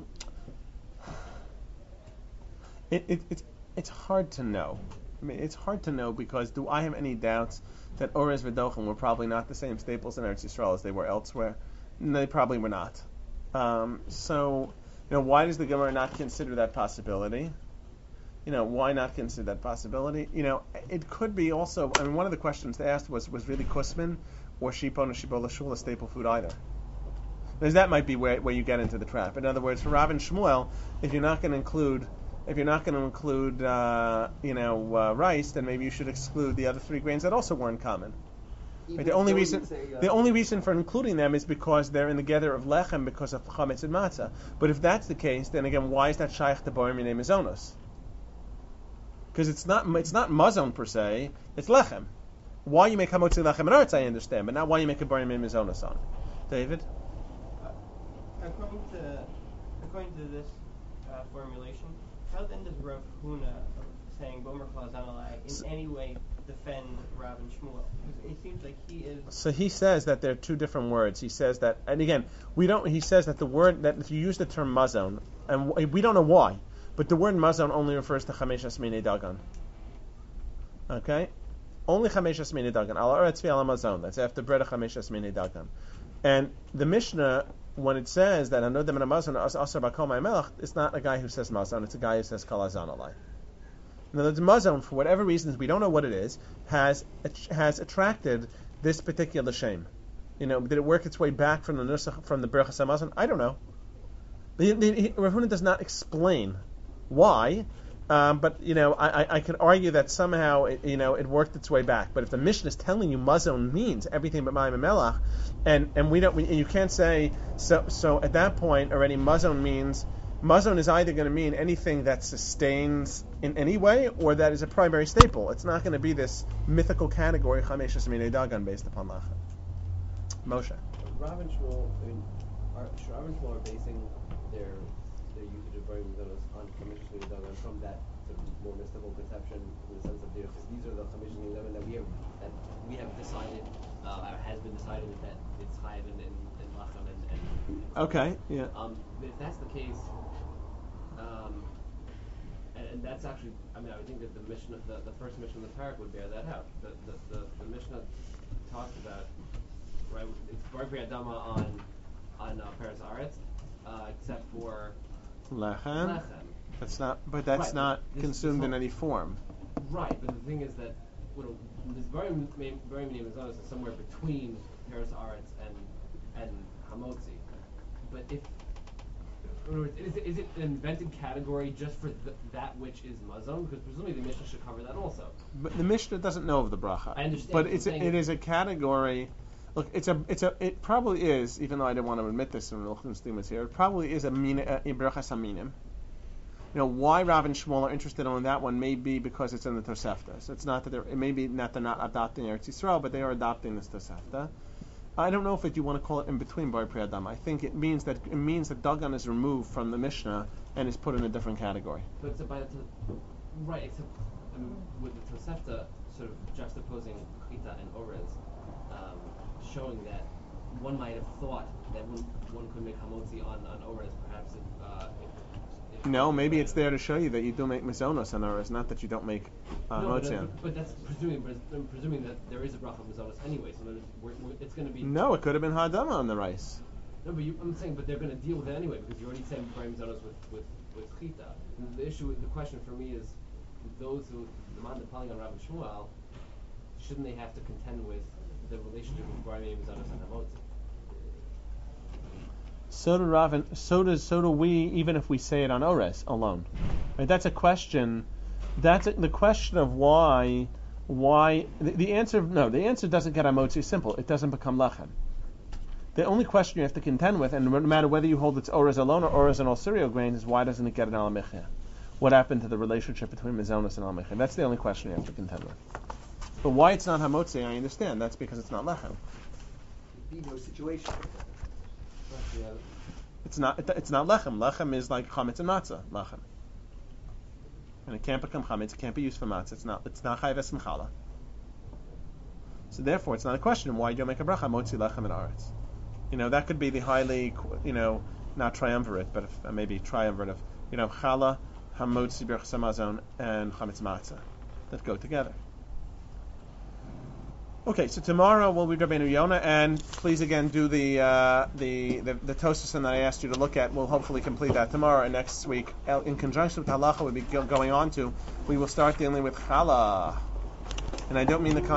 it, it, it's it's hard to know. I mean, it's hard to know because do I have any doubts that orez v'dochan were probably not the same staples in Eretz Yisrael as they were elsewhere? No, they probably were not. Um, so, you know, why does the Gemara not consider that possibility? You know, why not consider that possibility? You know, it could be also, I mean, one of the questions they asked was, was really Kusman, or shipon or shibboleth shul a staple food either. Because that might be where, where you get into the trap. In other words, for Rav and Shmuel, if you're not going to include, if you're not going to include, uh, you know, uh, rice, then maybe you should exclude the other three grains that also weren't common. Right? The only reason, say, uh, the only reason for including them is because they're in the gather of lechem because of chametz and matzah. But if that's the case, then again, why is that shaykh to borim minei mazonos? Because it's not, it's not mazon per se, it's lechem. Why you make hamotzi lechem and arts, I understand, but not why you make a borim minei mazonos on. David? According to according to this uh, formulation, how then does Rav Huna saying Gomer Klazanalai in any way defend Rav and Shmuel? Because it seems like he is. So he says that there are two different words. He says that, and again, we don't. He says that the word that if you use the term mazon, and we don't know why, but the word mazon only refers to chamesh asminei dagan. Okay, only chamesh asminei dagan. Al aretz v'al mazon. That's after bread of chamesh asminei dagan. And the Mishnah, when it says that anodem and a mazon asar b'kol ma'amelach, it's not a guy who says mazon. It's a guy who says kalazan alai. Now, the mazon, for whatever reasons, we don't know what it is, has has attracted this particular shame. You know, did it work its way back from the nusach, from the berachas hamazon? I don't know. Rav Huna does not explain why, um, but you know, I, I, I can argue that somehow it, you know it worked its way back. But if the Mishnah is telling you mazon means everything but mayim and melach, and and we don't, we, you can't say so. So at that point already, mazon means. Mazon is either going to mean anything that sustains in any way, or that is a primary staple. It's not going to be this mythical category chamesh minei dagan based upon lacha. Moshe. Rav and Shmuel, I mean, are, Rav and Shmuel are basing their their usage of borim mazonos on chamesh minei dagan from that sort of more mystical conception, in the sense of these are the chamesh minei dagan that we have that we have decided uh, or has been decided that it's chayiv and and lachem and, and, and okay, yeah. Um, but if that's the case. Um, and, and that's actually, I mean, I would think that the Mishnah, the, the first Mishnah in the Parak would bear that out. The the, the, the Mishnah talks about, right, it's Bar Adama on on uh, Paras Aretz, uh, except for Lechem. Lechem. That's not, but that's right, not this, consumed this in any form. Right, but the thing is that you know, this very very many mazonos is somewhere between Paras Aretz and and Hamotzi. But if In other words, is it, is it an invented category just for th- that which is mazon? Because presumably the Mishnah should cover that also. But the Mishnah doesn't know of the bracha. I understand. But it's a, it is a category. Look, it's a it's a it probably is. Even though I didn't want to admit this when Milchim Stim was here, it probably is a mina a brachas aminim. You know why Rav and Shmuel are interested in that one may be because it's in the Tosefta. So it's not that they're it may be not they're not adopting Eretz Yisrael, but they are adopting this Tosefta. I don't know if it, you want to call it in between Bar Pri Adam. I think it means that it means that Dagan is removed from the Mishnah and is put in a different category. But it's by the to- right, except I mean, with the Tosefta sort of juxtaposing Chita and Orez, um, showing that one might have thought that one, one could make Hamotzi on, on Orez, perhaps if, uh, if, if no, maybe it's there to show you that you do make Mizonos on Orez, not that you don't make uh, no, Hamotzi but, on. but, but that's presuming, but presuming that there is a bracha of Mizonos anyway, so we're, we're, it's going to be. No, it could have been Hadama on the rice. No, but you, I'm saying, but they're going to deal with it anyway because you already said Brian Mizonos with with with Chita. And the issue, the question for me is, those who demand the Pali on Rav and Shmuel, shouldn't they have to contend with the relationship with Brian Mizonos and Hamotzi? So do Rav, and so does so do we. Even if we say it on Ores alone, right? That's a question. That's a, the question of why. Why the, the answer? No, the answer doesn't get Hamotzi simple. It doesn't become lechem. The only question you have to contend with, and no matter whether you hold it's Ores alone or Ores and all cereal grains, is why doesn't it get an Alamichya? What happened to the relationship between Mizonos and Alamichya? That's the only question you have to contend with. But why it's not Hamotzi, I understand. That's because it's not lechem. Be no situation. It's not. It, it's not lechem. Lechem is like chametz and matzah. Lechem, and it can't become chametz. It can't be used for matzah. It's not. It's not chayves and challah. So therefore, it's not a question. Why do you make a bracha motzi lechem and aretz? You know that could be the highly, you know, not triumvirate, but if, uh, maybe triumvirate of, you know, challah, hamotzi berachas hamazon, and chametz matzah that go together. Okay, so tomorrow we'll read Rabbeinu Yonah, and please again do the uh, the the, the Tosason that I asked you to look at. We'll hopefully complete that tomorrow, and next week, in conjunction with halacha, we'll be going on to, we will start dealing with challah, and I don't mean the kind